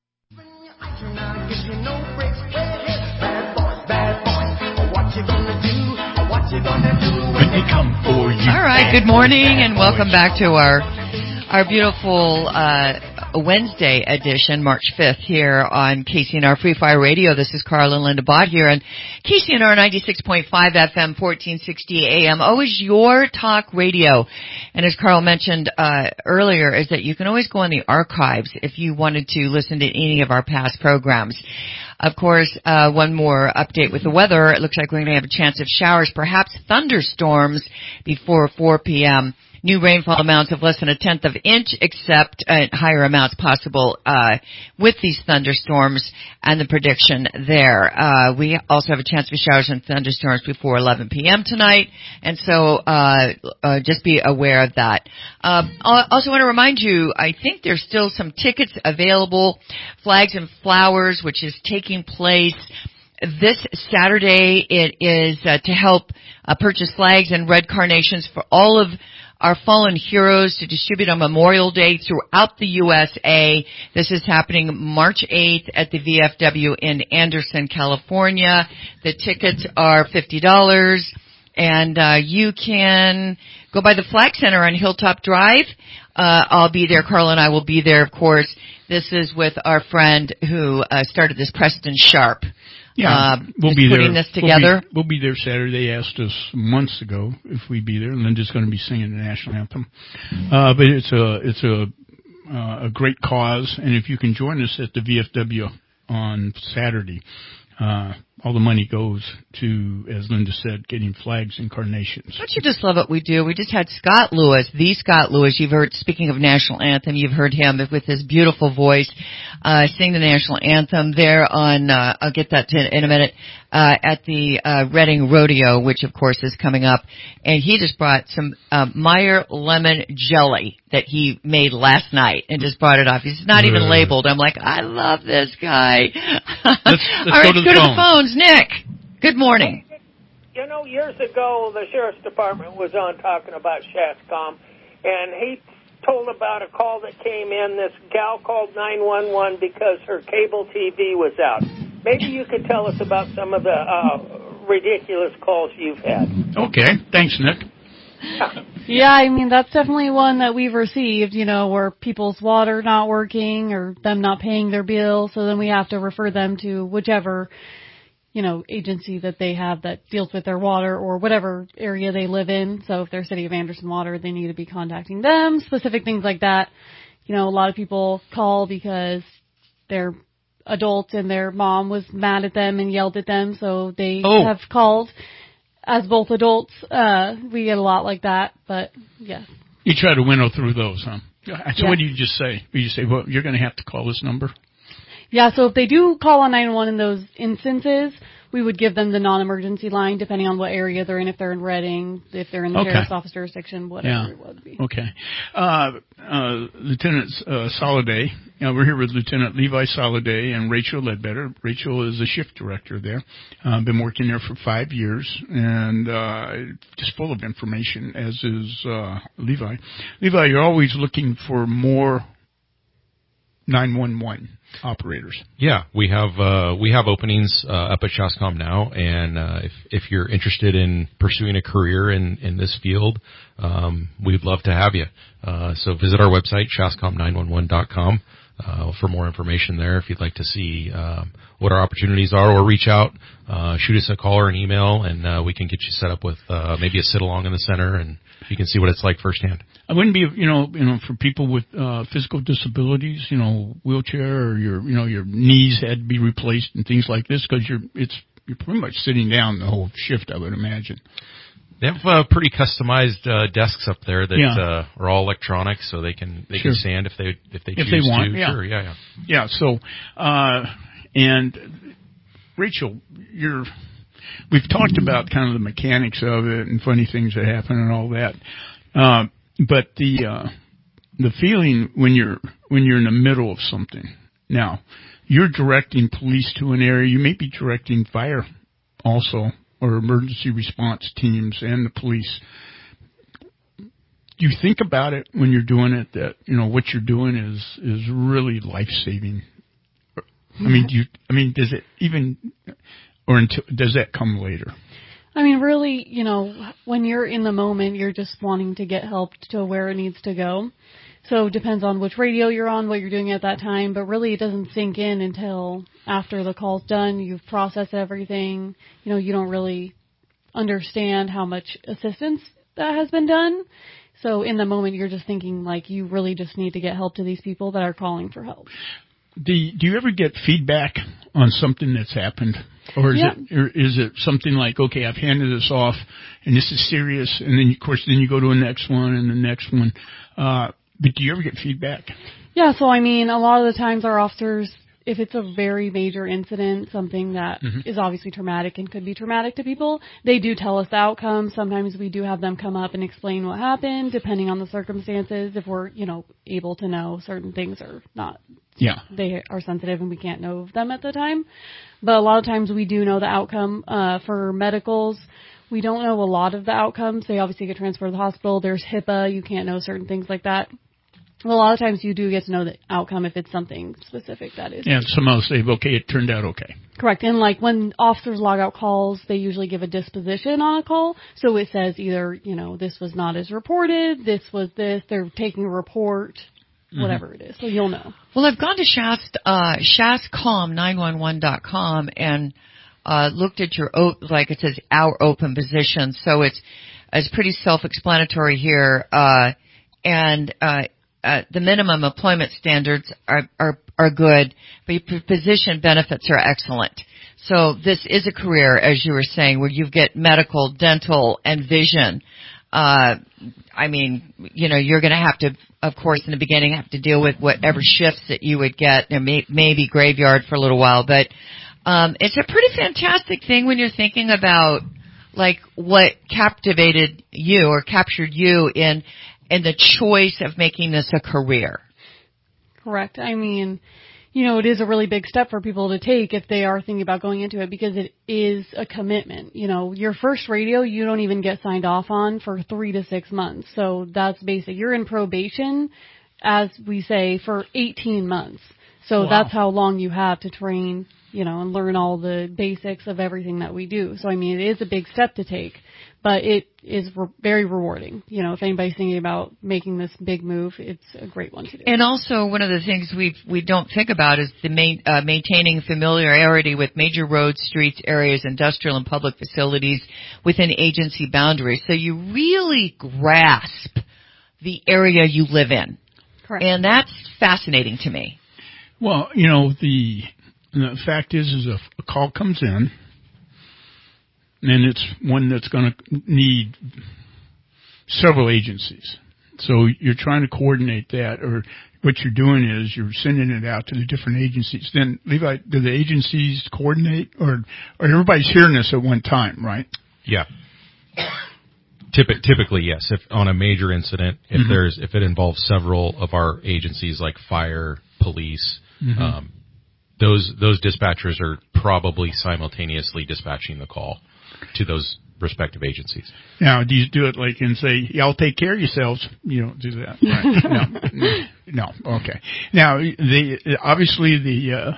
All right, good morning and welcome back to our beautiful Wednesday edition, March 5th, here on KCNR Free Fire Radio. This is Carl and Linda Bott here on KCNR 96.5 FM, 1460 AM. Always your talk radio. And as Carl mentioned earlier, is that you can always go on the archives if you wanted to listen to any of our past programs. Of course, one more update with the weather. It looks like we're going to have a chance of showers, perhaps thunderstorms before 4 p.m. New rainfall amounts of less than 1/10 of an inch, except higher amounts possible with these thunderstorms and the prediction there. We also have a chance for showers and thunderstorms before 11 p.m. tonight, and so just be aware of that. I also want to remind you, I think there's still some tickets available. Flags and Flowers, which is taking place this Saturday. It is to help purchase flags and red carnations for all of our fallen heroes to distribute on Memorial Day throughout the USA. This is happening March 8th at the VFW in Anderson, California. The tickets are $50, and you can go by the Flag Center on Hilltop Drive. I'll be there. Carl and I will be there, of course. This is with our friend who started this, Preston Sharp. Yeah, we'll be putting there. This together. We'll be there Saturday. They asked us months ago if we'd be there. Linda's going to be singing the national anthem. But it's a great cause, and if you can join us at the VFW on Saturday, all the money goes to, as Linda said, getting flags and carnations. Don't you just love what we do? We just had Scott Lewis, the Scott Lewis. You've heard, speaking of national anthem, you've heard him with his beautiful voice sing the national anthem there on, I'll get that in a minute, at the Reading Rodeo, which of course is coming up. And he just brought some Meyer lemon jelly that he made last night and just brought it off. He's not even labeled. I'm like, I love this guy. Let's all right, go to the phones. Nick, good morning. You know, years ago, the Sheriff's Department was on talking about SHASCOM, and he told about a call that came in. This gal called 911 because her cable TV was out. Maybe you could tell us about some of the ridiculous calls you've had. Okay. Thanks, Nick. Yeah, I mean, that's definitely one that we've received, you know, where people's water not working or them not paying their bill. So then we have to refer them to whichever, you know, agency that they have that deals with their water or whatever area they live in. So if they're City of Anderson Water, they need to be contacting them, specific things like that. You know, a lot of people call because they're adults and their mom was mad at them and yelled at them, so they have called as both adults. We get a lot like that, but yes. You try to winnow through those, huh? So what do you just say? You say, well, you're going to have to call this number? Yeah, so if they do call on 911 in those instances, we would give them the non-emergency line, depending on what area they're in, if they're in Reading, if they're in the sheriff's office jurisdiction, whatever it would be. Okay. Lieutenant Soliday, we're here with Lieutenant Levi Soliday and Rachel Ledbetter. Rachel is a shift director there. Been working there for 5 years, and just full of information, as is Levi. Levi, you're always looking for more 911 operators. Yeah, we have openings up at SHASCOM now, and if you're interested in pursuing a career in this field, we'd love to have you. So visit our website, shascom911.com, for more information there. If you'd like to see what our opportunities are, or reach out, shoot us a call or an email, and we can get you set up with maybe a sit-along in the center, and you can see what it's like firsthand. I wouldn't be, you know, for people with physical disabilities, you know, wheelchair, or your knees had to be replaced and things like this, because you're pretty much sitting down the whole shift, I would imagine. They have pretty customized desks up there that are all electronic, so they can stand if they choose want, to. Yeah. Sure, yeah. Yeah. So, and Rachel, we've talked about kind of the mechanics of it and funny things that happen and all that. But the feeling when you're in the middle of something. Now, you're directing police to an area. You may be directing fire also, or emergency response teams and the police. Do you think about it when you're doing it that, you know, what you're doing is really life-saving? I mean, does it even, or does that come later? I mean, really, you know, when you're in the moment, you're just wanting to get help to where it needs to go. So it depends on which radio you're on, what you're doing at that time, but really it doesn't sink in until after the call's done, you've processed everything, you know, you don't really understand how much assistance that has been done. So in the moment, you're just thinking, like, you really just need to get help to these people that are calling for help. Do you ever get feedback on something that's happened? Or is it something like, okay, I've handed this off, and this is serious, and then, of course, you go to the next one and the next one. But do you ever get feedback? Yeah, so, I mean, a lot of the times our officers, if it's a very major incident, something that is obviously traumatic and could be traumatic to people, they do tell us the outcome. Sometimes we do have them come up and explain what happened, depending on the circumstances, if we're, you know, able to know certain things or not. Yeah. They are sensitive and we can't know them at the time. But a lot of times we do know the outcome. For medicals, we don't know a lot of the outcomes. They obviously get transferred to the hospital. There's HIPAA. You can't know certain things like that. Well, a lot of times you do get to know the outcome if it's something specific that is. Yeah, somehow say, okay, it turned out okay. Correct. And like when officers log out calls, they usually give a disposition on a call. So it says either, you know, this was not as reported, this was this, they're taking a report, whatever it is. So you'll know. Well, I've gone to shascom911.com and looked at your, like it says, our open position. So it's pretty self-explanatory here. The minimum employment standards are are good, but your position benefits are excellent. So this is a career, as you were saying, where you get medical, dental, and vision. I mean, you're going to have to, of course, in the beginning, have to deal with whatever shifts that you would get. There may be graveyard for a little while, but it's a pretty fantastic thing when you're thinking about like what captivated you or captured you in the choice of making this a career. Correct. I mean, it is a really big step for people to take if they are thinking about going into it, because it is a commitment. Your first radio, you don't even get signed off on for 3 to 6 months. So that's basic. You're in probation, as we say, for 18 months. So that's how long you have to train, and learn all the basics of everything that we do. So, I mean, it is a big step to take, but it is very rewarding. If anybody's thinking about making this big move, it's a great one to do. And also, one of the things we don't think about is the maintaining familiarity with major roads, streets, areas, industrial and public facilities within agency boundaries. So you really grasp the area you live in. Correct. And that's fascinating to me. Well, the fact is a call comes in, and it's one that's going to need several agencies. So you're trying to coordinate that, or what you're doing is you're sending it out to the different agencies. Then, Levi, do the agencies coordinate, or everybody's hearing this at one time, right? Yeah. Typically, yes. If on a major incident, if it involves several of our agencies like fire, police, those dispatchers are probably simultaneously dispatching the call to those respective agencies. Now, do you do it like and say, y'all take care of yourselves? You don't do that. Right? No. Okay. Now, obviously the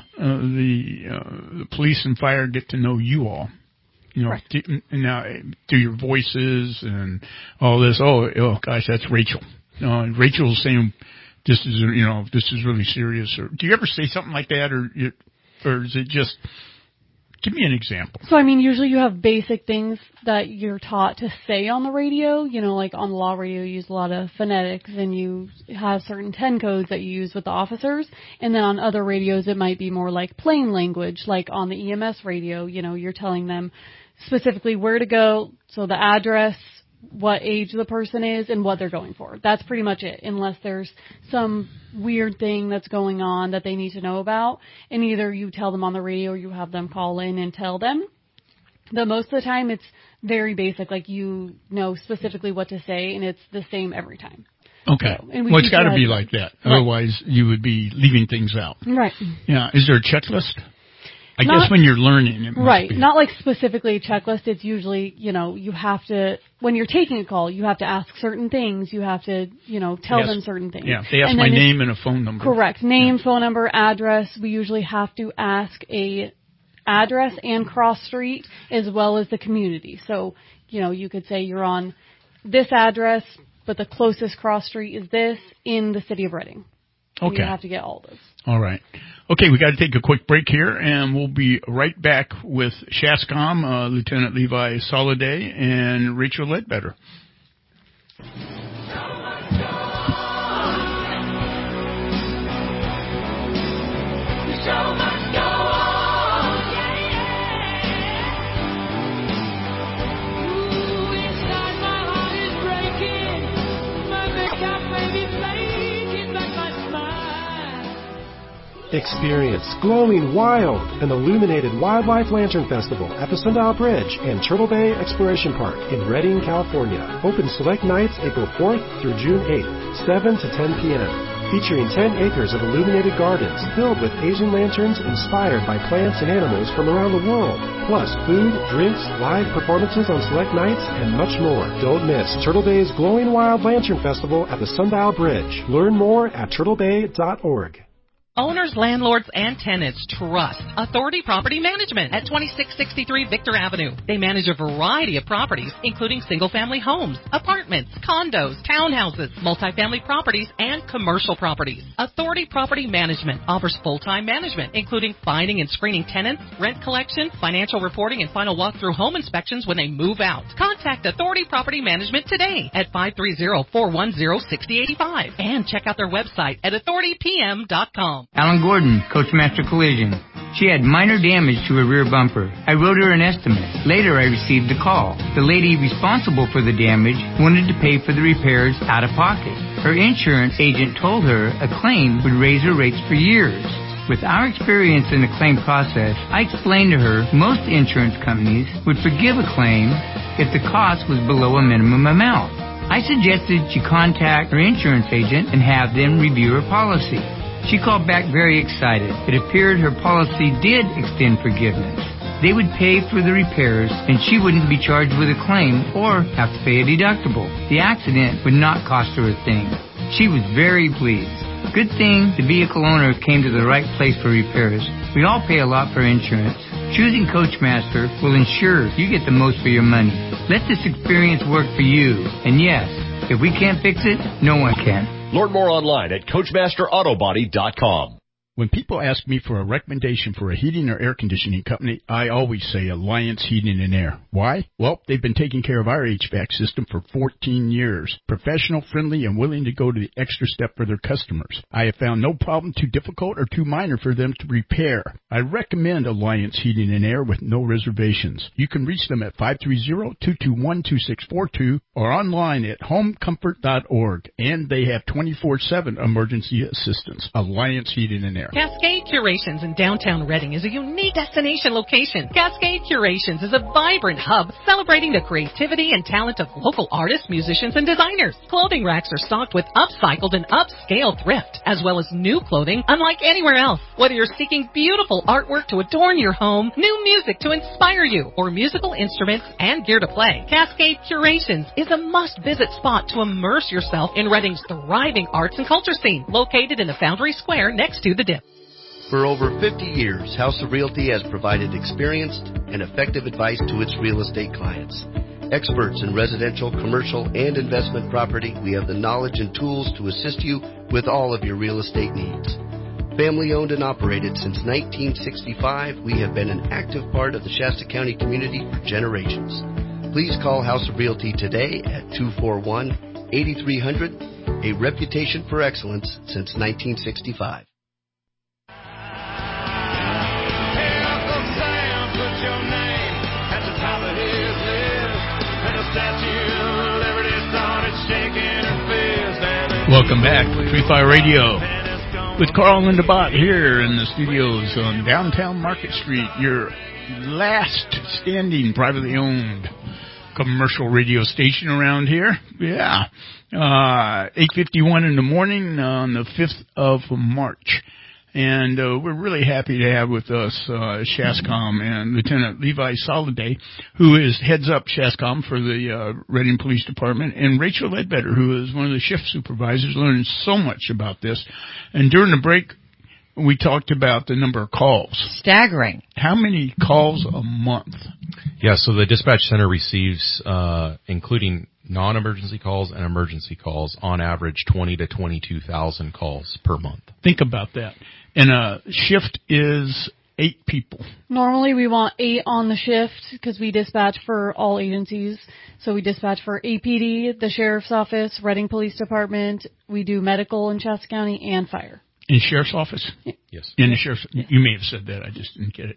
police and fire get to know you all. Right. Now, through your voices and all this. Oh gosh, that's Rachel. And Rachel's saying, this is really serious. Or do you ever say something like that, or is it just? Give me an example. So, I mean, usually you have basic things that you're taught to say on the radio. Like on the law radio, you use a lot of phonetics, and you have certain 10 codes that you use with the officers. And then on other radios, it might be more like plain language, like on the EMS radio. You're telling them specifically where to go, so the address, what age the person is, and what they're going for. That's pretty much it, unless there's some weird thing that's going on that they need to know about. And either you tell them on the radio or you have them call in and tell them. But most of the time, it's very basic, like you know specifically what to say, and it's the same every time. Okay. So, it's got to be like that. Right. Otherwise, you would be leaving things out. Right. Yeah. Is there a checklist? I guess when you're learning, it must be. Not like specifically a checklist. It's usually, you have to, when you're taking a call, you have to ask certain things. You have to, tell them certain things. Yeah, they ask my name and a phone number. Correct. Name, phone number, address. We usually have to ask a address and cross street as well as the community. So, you could say you're on this address, but the closest cross street is this in the city of Reading. Okay. You have to get all those. All right. Okay, we got to take a quick break here, and we'll be right back with SHASCOM, Lieutenant Levi Soliday and Rachel Ledbetter. Experience Glowing Wild, an illuminated wildlife lantern festival at the Sundial Bridge and Turtle Bay Exploration Park in Redding, California. Open select nights April 4th through June 8th, 7 to 10 p.m. Featuring 10 acres of illuminated gardens filled with Asian lanterns inspired by plants and animals from around the world. Plus food, drinks, live performances on select nights, and much more. Don't miss Turtle Bay's Glowing Wild Lantern Festival at the Sundial Bridge. Learn more at turtlebay.org. Owners, landlords, and tenants trust Authority Property Management at 2663 Victor Avenue. They manage a variety of properties, including single-family homes, apartments, condos, townhouses, multifamily properties, and commercial properties. Authority Property Management offers full-time management, including finding and screening tenants, rent collection, financial reporting, and final walkthrough home inspections when they move out. Contact Contact Authority Property Management today at 530-410-6085 and check out their website at authoritypm.com. Alan Gordon, Coachmaster Collision. She had minor damage to her rear bumper. I wrote her an estimate. Later, I received a call. The lady responsible for the damage wanted to pay for the repairs out of pocket. Her insurance agent told her a claim would raise her rates for years. With our experience in the claim process, I explained to her most insurance companies would forgive a claim if the cost was below a minimum amount. I suggested she contact her insurance agent and have them review her policy. She called back very excited. It appeared her policy did extend forgiveness. They would pay for the repairs, and she wouldn't be charged with a claim or have to pay a deductible. The accident would not cost her a thing. She was very pleased. Good thing the vehicle owner came to the right place for repairs. We all pay a lot for insurance. Choosing Coachmaster will ensure you get the most for your money. Let this experience work for you. And yes, if we can't fix it, no one can. Learn more online at CoachmasterAutobody.com. When people ask me for a recommendation for a heating or air conditioning company, I always say Alliance Heating and Air. Why? Well, they've been taking care of our HVAC system for 14 years. Professional, friendly, and willing to go to the extra step for their customers. I have found no problem too difficult or too minor for them to repair. I recommend Alliance Heating and Air with no reservations. You can reach them at 530-221-2642 or online at homecomfort.org. And they have 24/7 emergency assistance. Alliance Heating and Air. Cascade Curations in downtown Reading is a unique destination location. Cascade Curations is a vibrant hub celebrating the creativity and talent of local artists, musicians, and designers. Clothing racks are stocked with upcycled and upscale thrift, as well as new clothing unlike anywhere else. Whether you're seeking beautiful artwork to adorn your home, new music to inspire you, or musical instruments and gear to play, Cascade Curations is a must-visit spot to immerse yourself in Reading's thriving arts and culture scene, located in the Foundry Square next to the Dip. For over 50 years, House of Realty has provided experienced and effective advice to its real estate clients. Experts in residential, commercial, and investment property, we have the knowledge and tools to assist you with all of your real estate needs. Family owned and operated since 1965, we have been an active part of the Shasta County community for generations. Please call House of Realty today at 241-8300, a reputation for excellence since 1965. Welcome back to Free Fire Radio with Carl and DeBot here in the studios on downtown Market Street, your last standing privately owned commercial radio station around here. Yeah. 8:51 in the morning on the 5th of March. And we're really happy to have with us SHASCOM and Lieutenant Levi Soliday, who heads up SHASCOM for the Reading Police Department, and Rachel Ledbetter, who is one of the shift supervisors, learning so much about this. And during the break, we talked about the number of calls. Staggering. How many calls a month? Yeah, so the dispatch center receives, including non-emergency calls and emergency calls, on average 20 to 22,000 calls per month. Think about that. And a shift is 8 people. Normally we want 8 on the shift because we dispatch for all agencies. So we dispatch for APD, the Sheriff's Office, Reading Police Department. We do medical in Shasta County and fire. In Sheriff's Office? Yes. In the Sheriff's, you may have said that, I just didn't get it.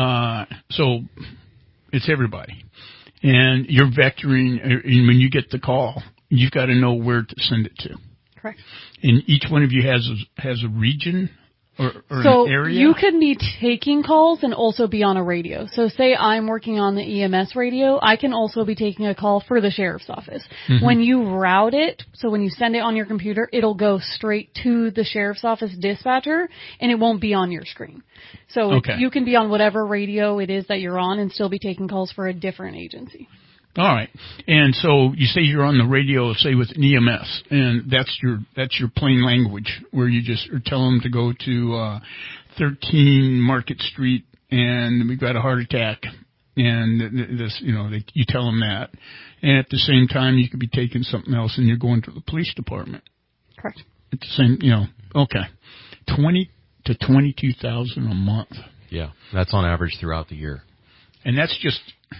So it's everybody. And you're vectoring, and when you get the call, you've got to know where to send it to. Correct. And each one of you has a region or so an area? You could be taking calls and also be on a radio. So say I'm working on the EMS radio, I can also be taking a call for the Sheriff's Office. Mm-hmm. When you route it, so when you send it on your computer, it'll go straight to the Sheriff's Office dispatcher, and it won't be on your screen. So you can be on whatever radio it is that you're on and still be taking calls for a different agency. All right. And so you say you're on the radio, say with an EMS, and that's your plain language where you just are telling them to go to 13 Market Street and we've got a heart attack, and this, you tell them that. And at the same time, you could be taking something else and you're going to the police department. Correct. At the same, okay. 20 to 22,000 a month. Yeah, that's on average throughout the year. And that's just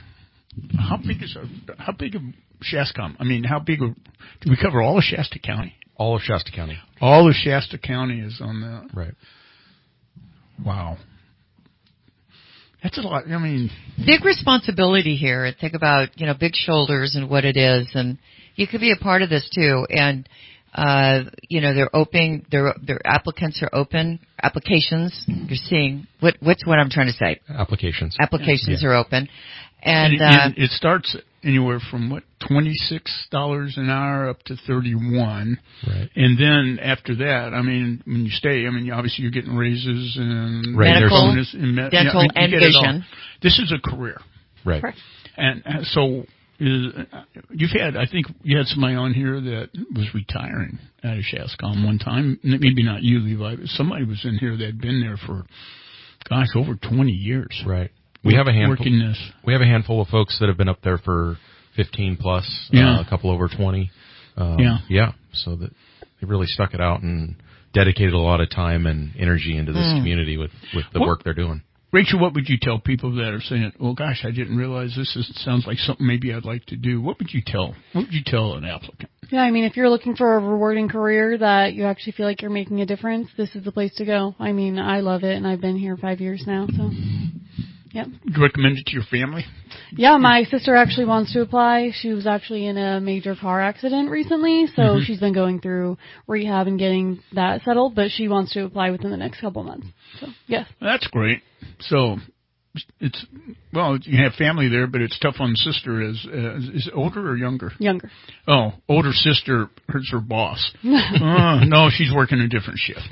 How big of Shascom? I mean, do we cover all of Shasta County? All of Shasta County. All of Shasta County is on that. Right. Wow. That's a lot. I mean, big responsibility here. Think about, big shoulders and what it is, and you could be a part of this too. And they're open. Their applicants are open. Applications. You're seeing what's what I'm trying to say. Applications are open, and it starts anywhere from $26 an hour up to $31, right? And then after that, I mean, when you stay, I mean, obviously you're getting raises and medical, dental, and vision. This is a career, right? And so. I think you had somebody on here that was retiring out of Shascom one time. Maybe not you, Levi, but somebody was in here that had been there for, over 20 years. Right. We have a handful. Working this. We have a handful of folks that have been up there for 15 plus. A couple over 20. Yeah. So that they really stuck it out and dedicated a lot of time and energy into this community with the work they're doing. Rachel, what would you tell people that are saying, well, gosh, I didn't realize sounds like something maybe I'd like to do? What would you tell an applicant? Yeah, I mean, if you're looking for a rewarding career that you actually feel like you're making a difference, this is the place to go. I mean, I love it, and I've been here 5 years now, so, yep. Would you recommend it to your family? Yeah, my sister actually wants to apply. She was actually in a major car accident recently, so she's been going through rehab and getting that settled, but she wants to apply within the next couple months. So, yes. That's great. So, you have family there, but it's tough on sister. Is it older or younger? Younger. Oh, older sister hurts her boss. No, she's working a different shift.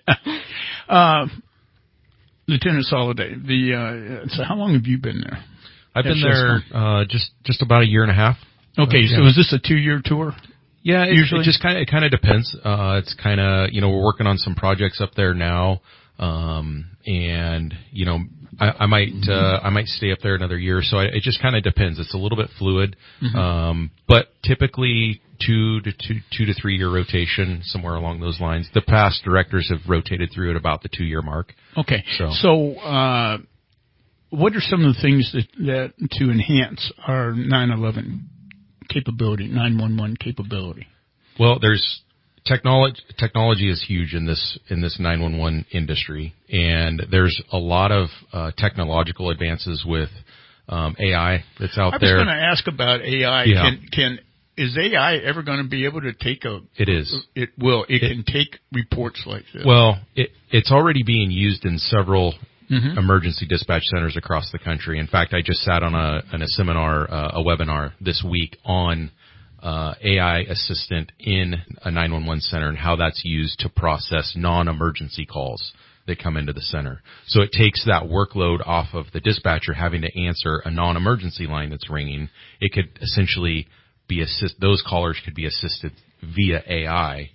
Lieutenant Soliday, so how long have you been there? I've been there just about a year and a half. Okay, so is this a 2-year tour? Yeah, usually it kind of depends. It's kind of we're working on some projects up there now, and I might stay up there another year. So it just kind of depends. It's a little bit fluid, but typically 2 to 3 year rotation, somewhere along those lines. The past directors have rotated through at about the 2-year mark. Okay, so what are some of the things that to enhance our 9/11 capability, 911 capability? Well, there's technology is huge in this 911 industry, and there's a lot of technological advances with AI that's out there. I was going to ask about AI. Yeah. Is AI ever going to be able to take It is. It will. It can take reports like this. Well, it's already being used in several emergency dispatch centers across the country. In fact, I just sat on a seminar, a webinar this week on AI assistant in a 911 center and how that's used to process non-emergency calls that come into the center. So it takes that workload off of the dispatcher having to answer a non-emergency line that's ringing. It could essentially be those callers could be assisted via AI.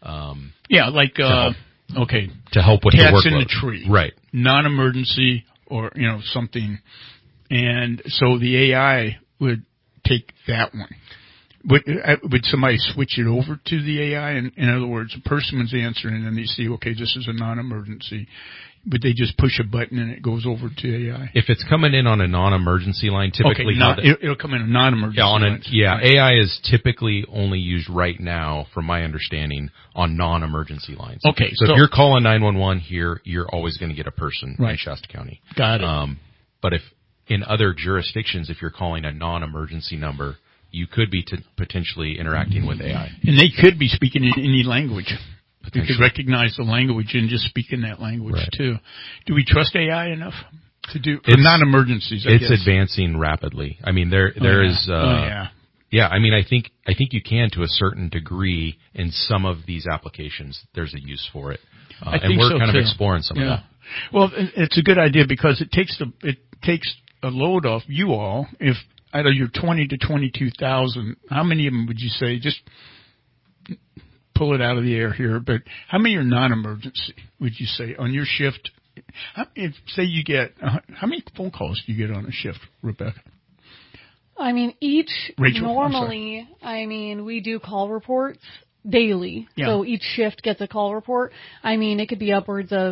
To help with the workload. Cats in the tree. Right. Non-emergency or, something. And so the AI would take that one. Would somebody switch it over to the AI? In other words, a person was answering and they see, okay, this is a non-emergency. But they just push a button and it goes over to AI? If it's coming in on a non-emergency line, typically... it'll come in a non-emergency line. Right. AI is typically only used right now, from my understanding, on non-emergency lines. Okay. So if you're calling 911 here, you're always going to get a person in Shasta County. Got it. But if in other jurisdictions, if you're calling a non-emergency number, you could be potentially interacting with AI. And they could be speaking in any language. You could recognize the language and just speak in that language, too. Do we trust AI enough to do non-emergencies? It's advancing rapidly. I mean, there is. Yeah, I mean, I think you can to a certain degree in some of these applications. There's a use for it, and we're kind of exploring some of that. Well, it's a good idea because it takes a load off you all. If out of your 20 to 22,000, how many of them would you say just pull it out of the air here, but how many are non-emergency, would you say, on your shift? Say you get, how many phone calls do you get on a shift, Rebecca? I mean, normally, we do call reports daily. Yeah. So each shift gets a call report. I mean, it could be upwards of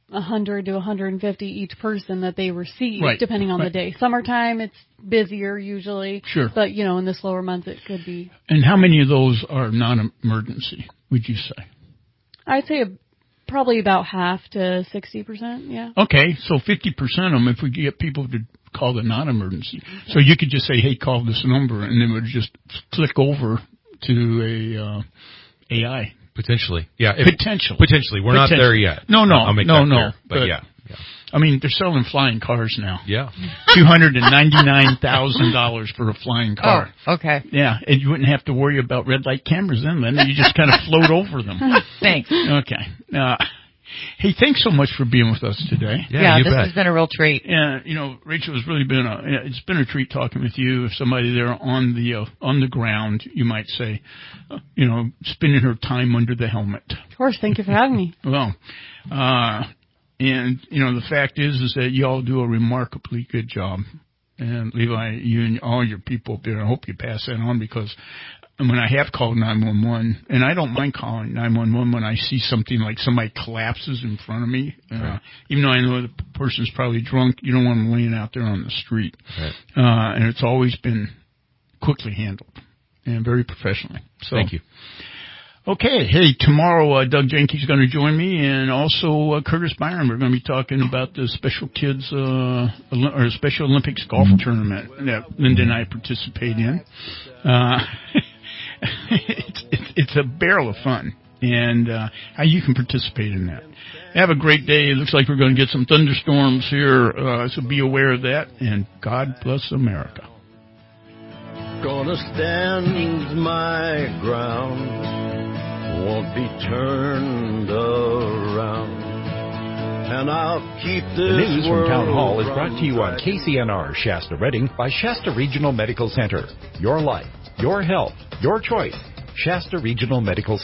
100 to 150 each person that they receive, depending on the day. Summertime, it's busier usually. Sure. But, in the slower months, it could be. And how many of those are non-emergency, would you say? I'd say probably about half to 60%, yeah. Okay, so 50% of them, if we get people to call the non-emergency. So you could just say, hey, call this number, and then it would just click over to a AI. Potentially, yeah. Potentially. We're not there yet. No. I'll make that clear, but yeah. I mean, they're selling flying cars now. Yeah. $299,000 for a flying car. Oh, okay. Yeah, and you wouldn't have to worry about red light cameras then. You just kind of float over them. Thanks. Okay. Hey, thanks so much for being with us today. Yeah, this has been a real treat. Yeah, Rachel, it's really been it's been a treat talking with you. If somebody there on the ground, you might say, spending her time under the helmet. Of course, thank you for having me. Well, and the fact is that you all do a remarkably good job. And Levi, you and all your people up there, I hope you pass that on, because when I have called 911, and I don't mind calling 911 when I see something like somebody collapses in front of me, even though I know the person's probably drunk, you don't want them laying out there on the street. Right. And it's always been quickly handled and very professionally. So, thank you. Okay, hey, tomorrow Doug Jenkins is going to join me, and also Curtis Byron. We're going to be talking about the Special Kids or Special Olympics golf tournament that Linda and I participate in. It's a barrel of fun, and how you can participate in that. Have a great day. It looks like we're going to get some thunderstorms here, so be aware of that, and God bless America. Gonna stand my ground, won't be turned around, and I'll keep this. The news from Town Hall is brought to you on running. KCNR Shasta Redding by Shasta Regional Medical Center. Your life, your health, your choice. Shasta Regional Medical Center.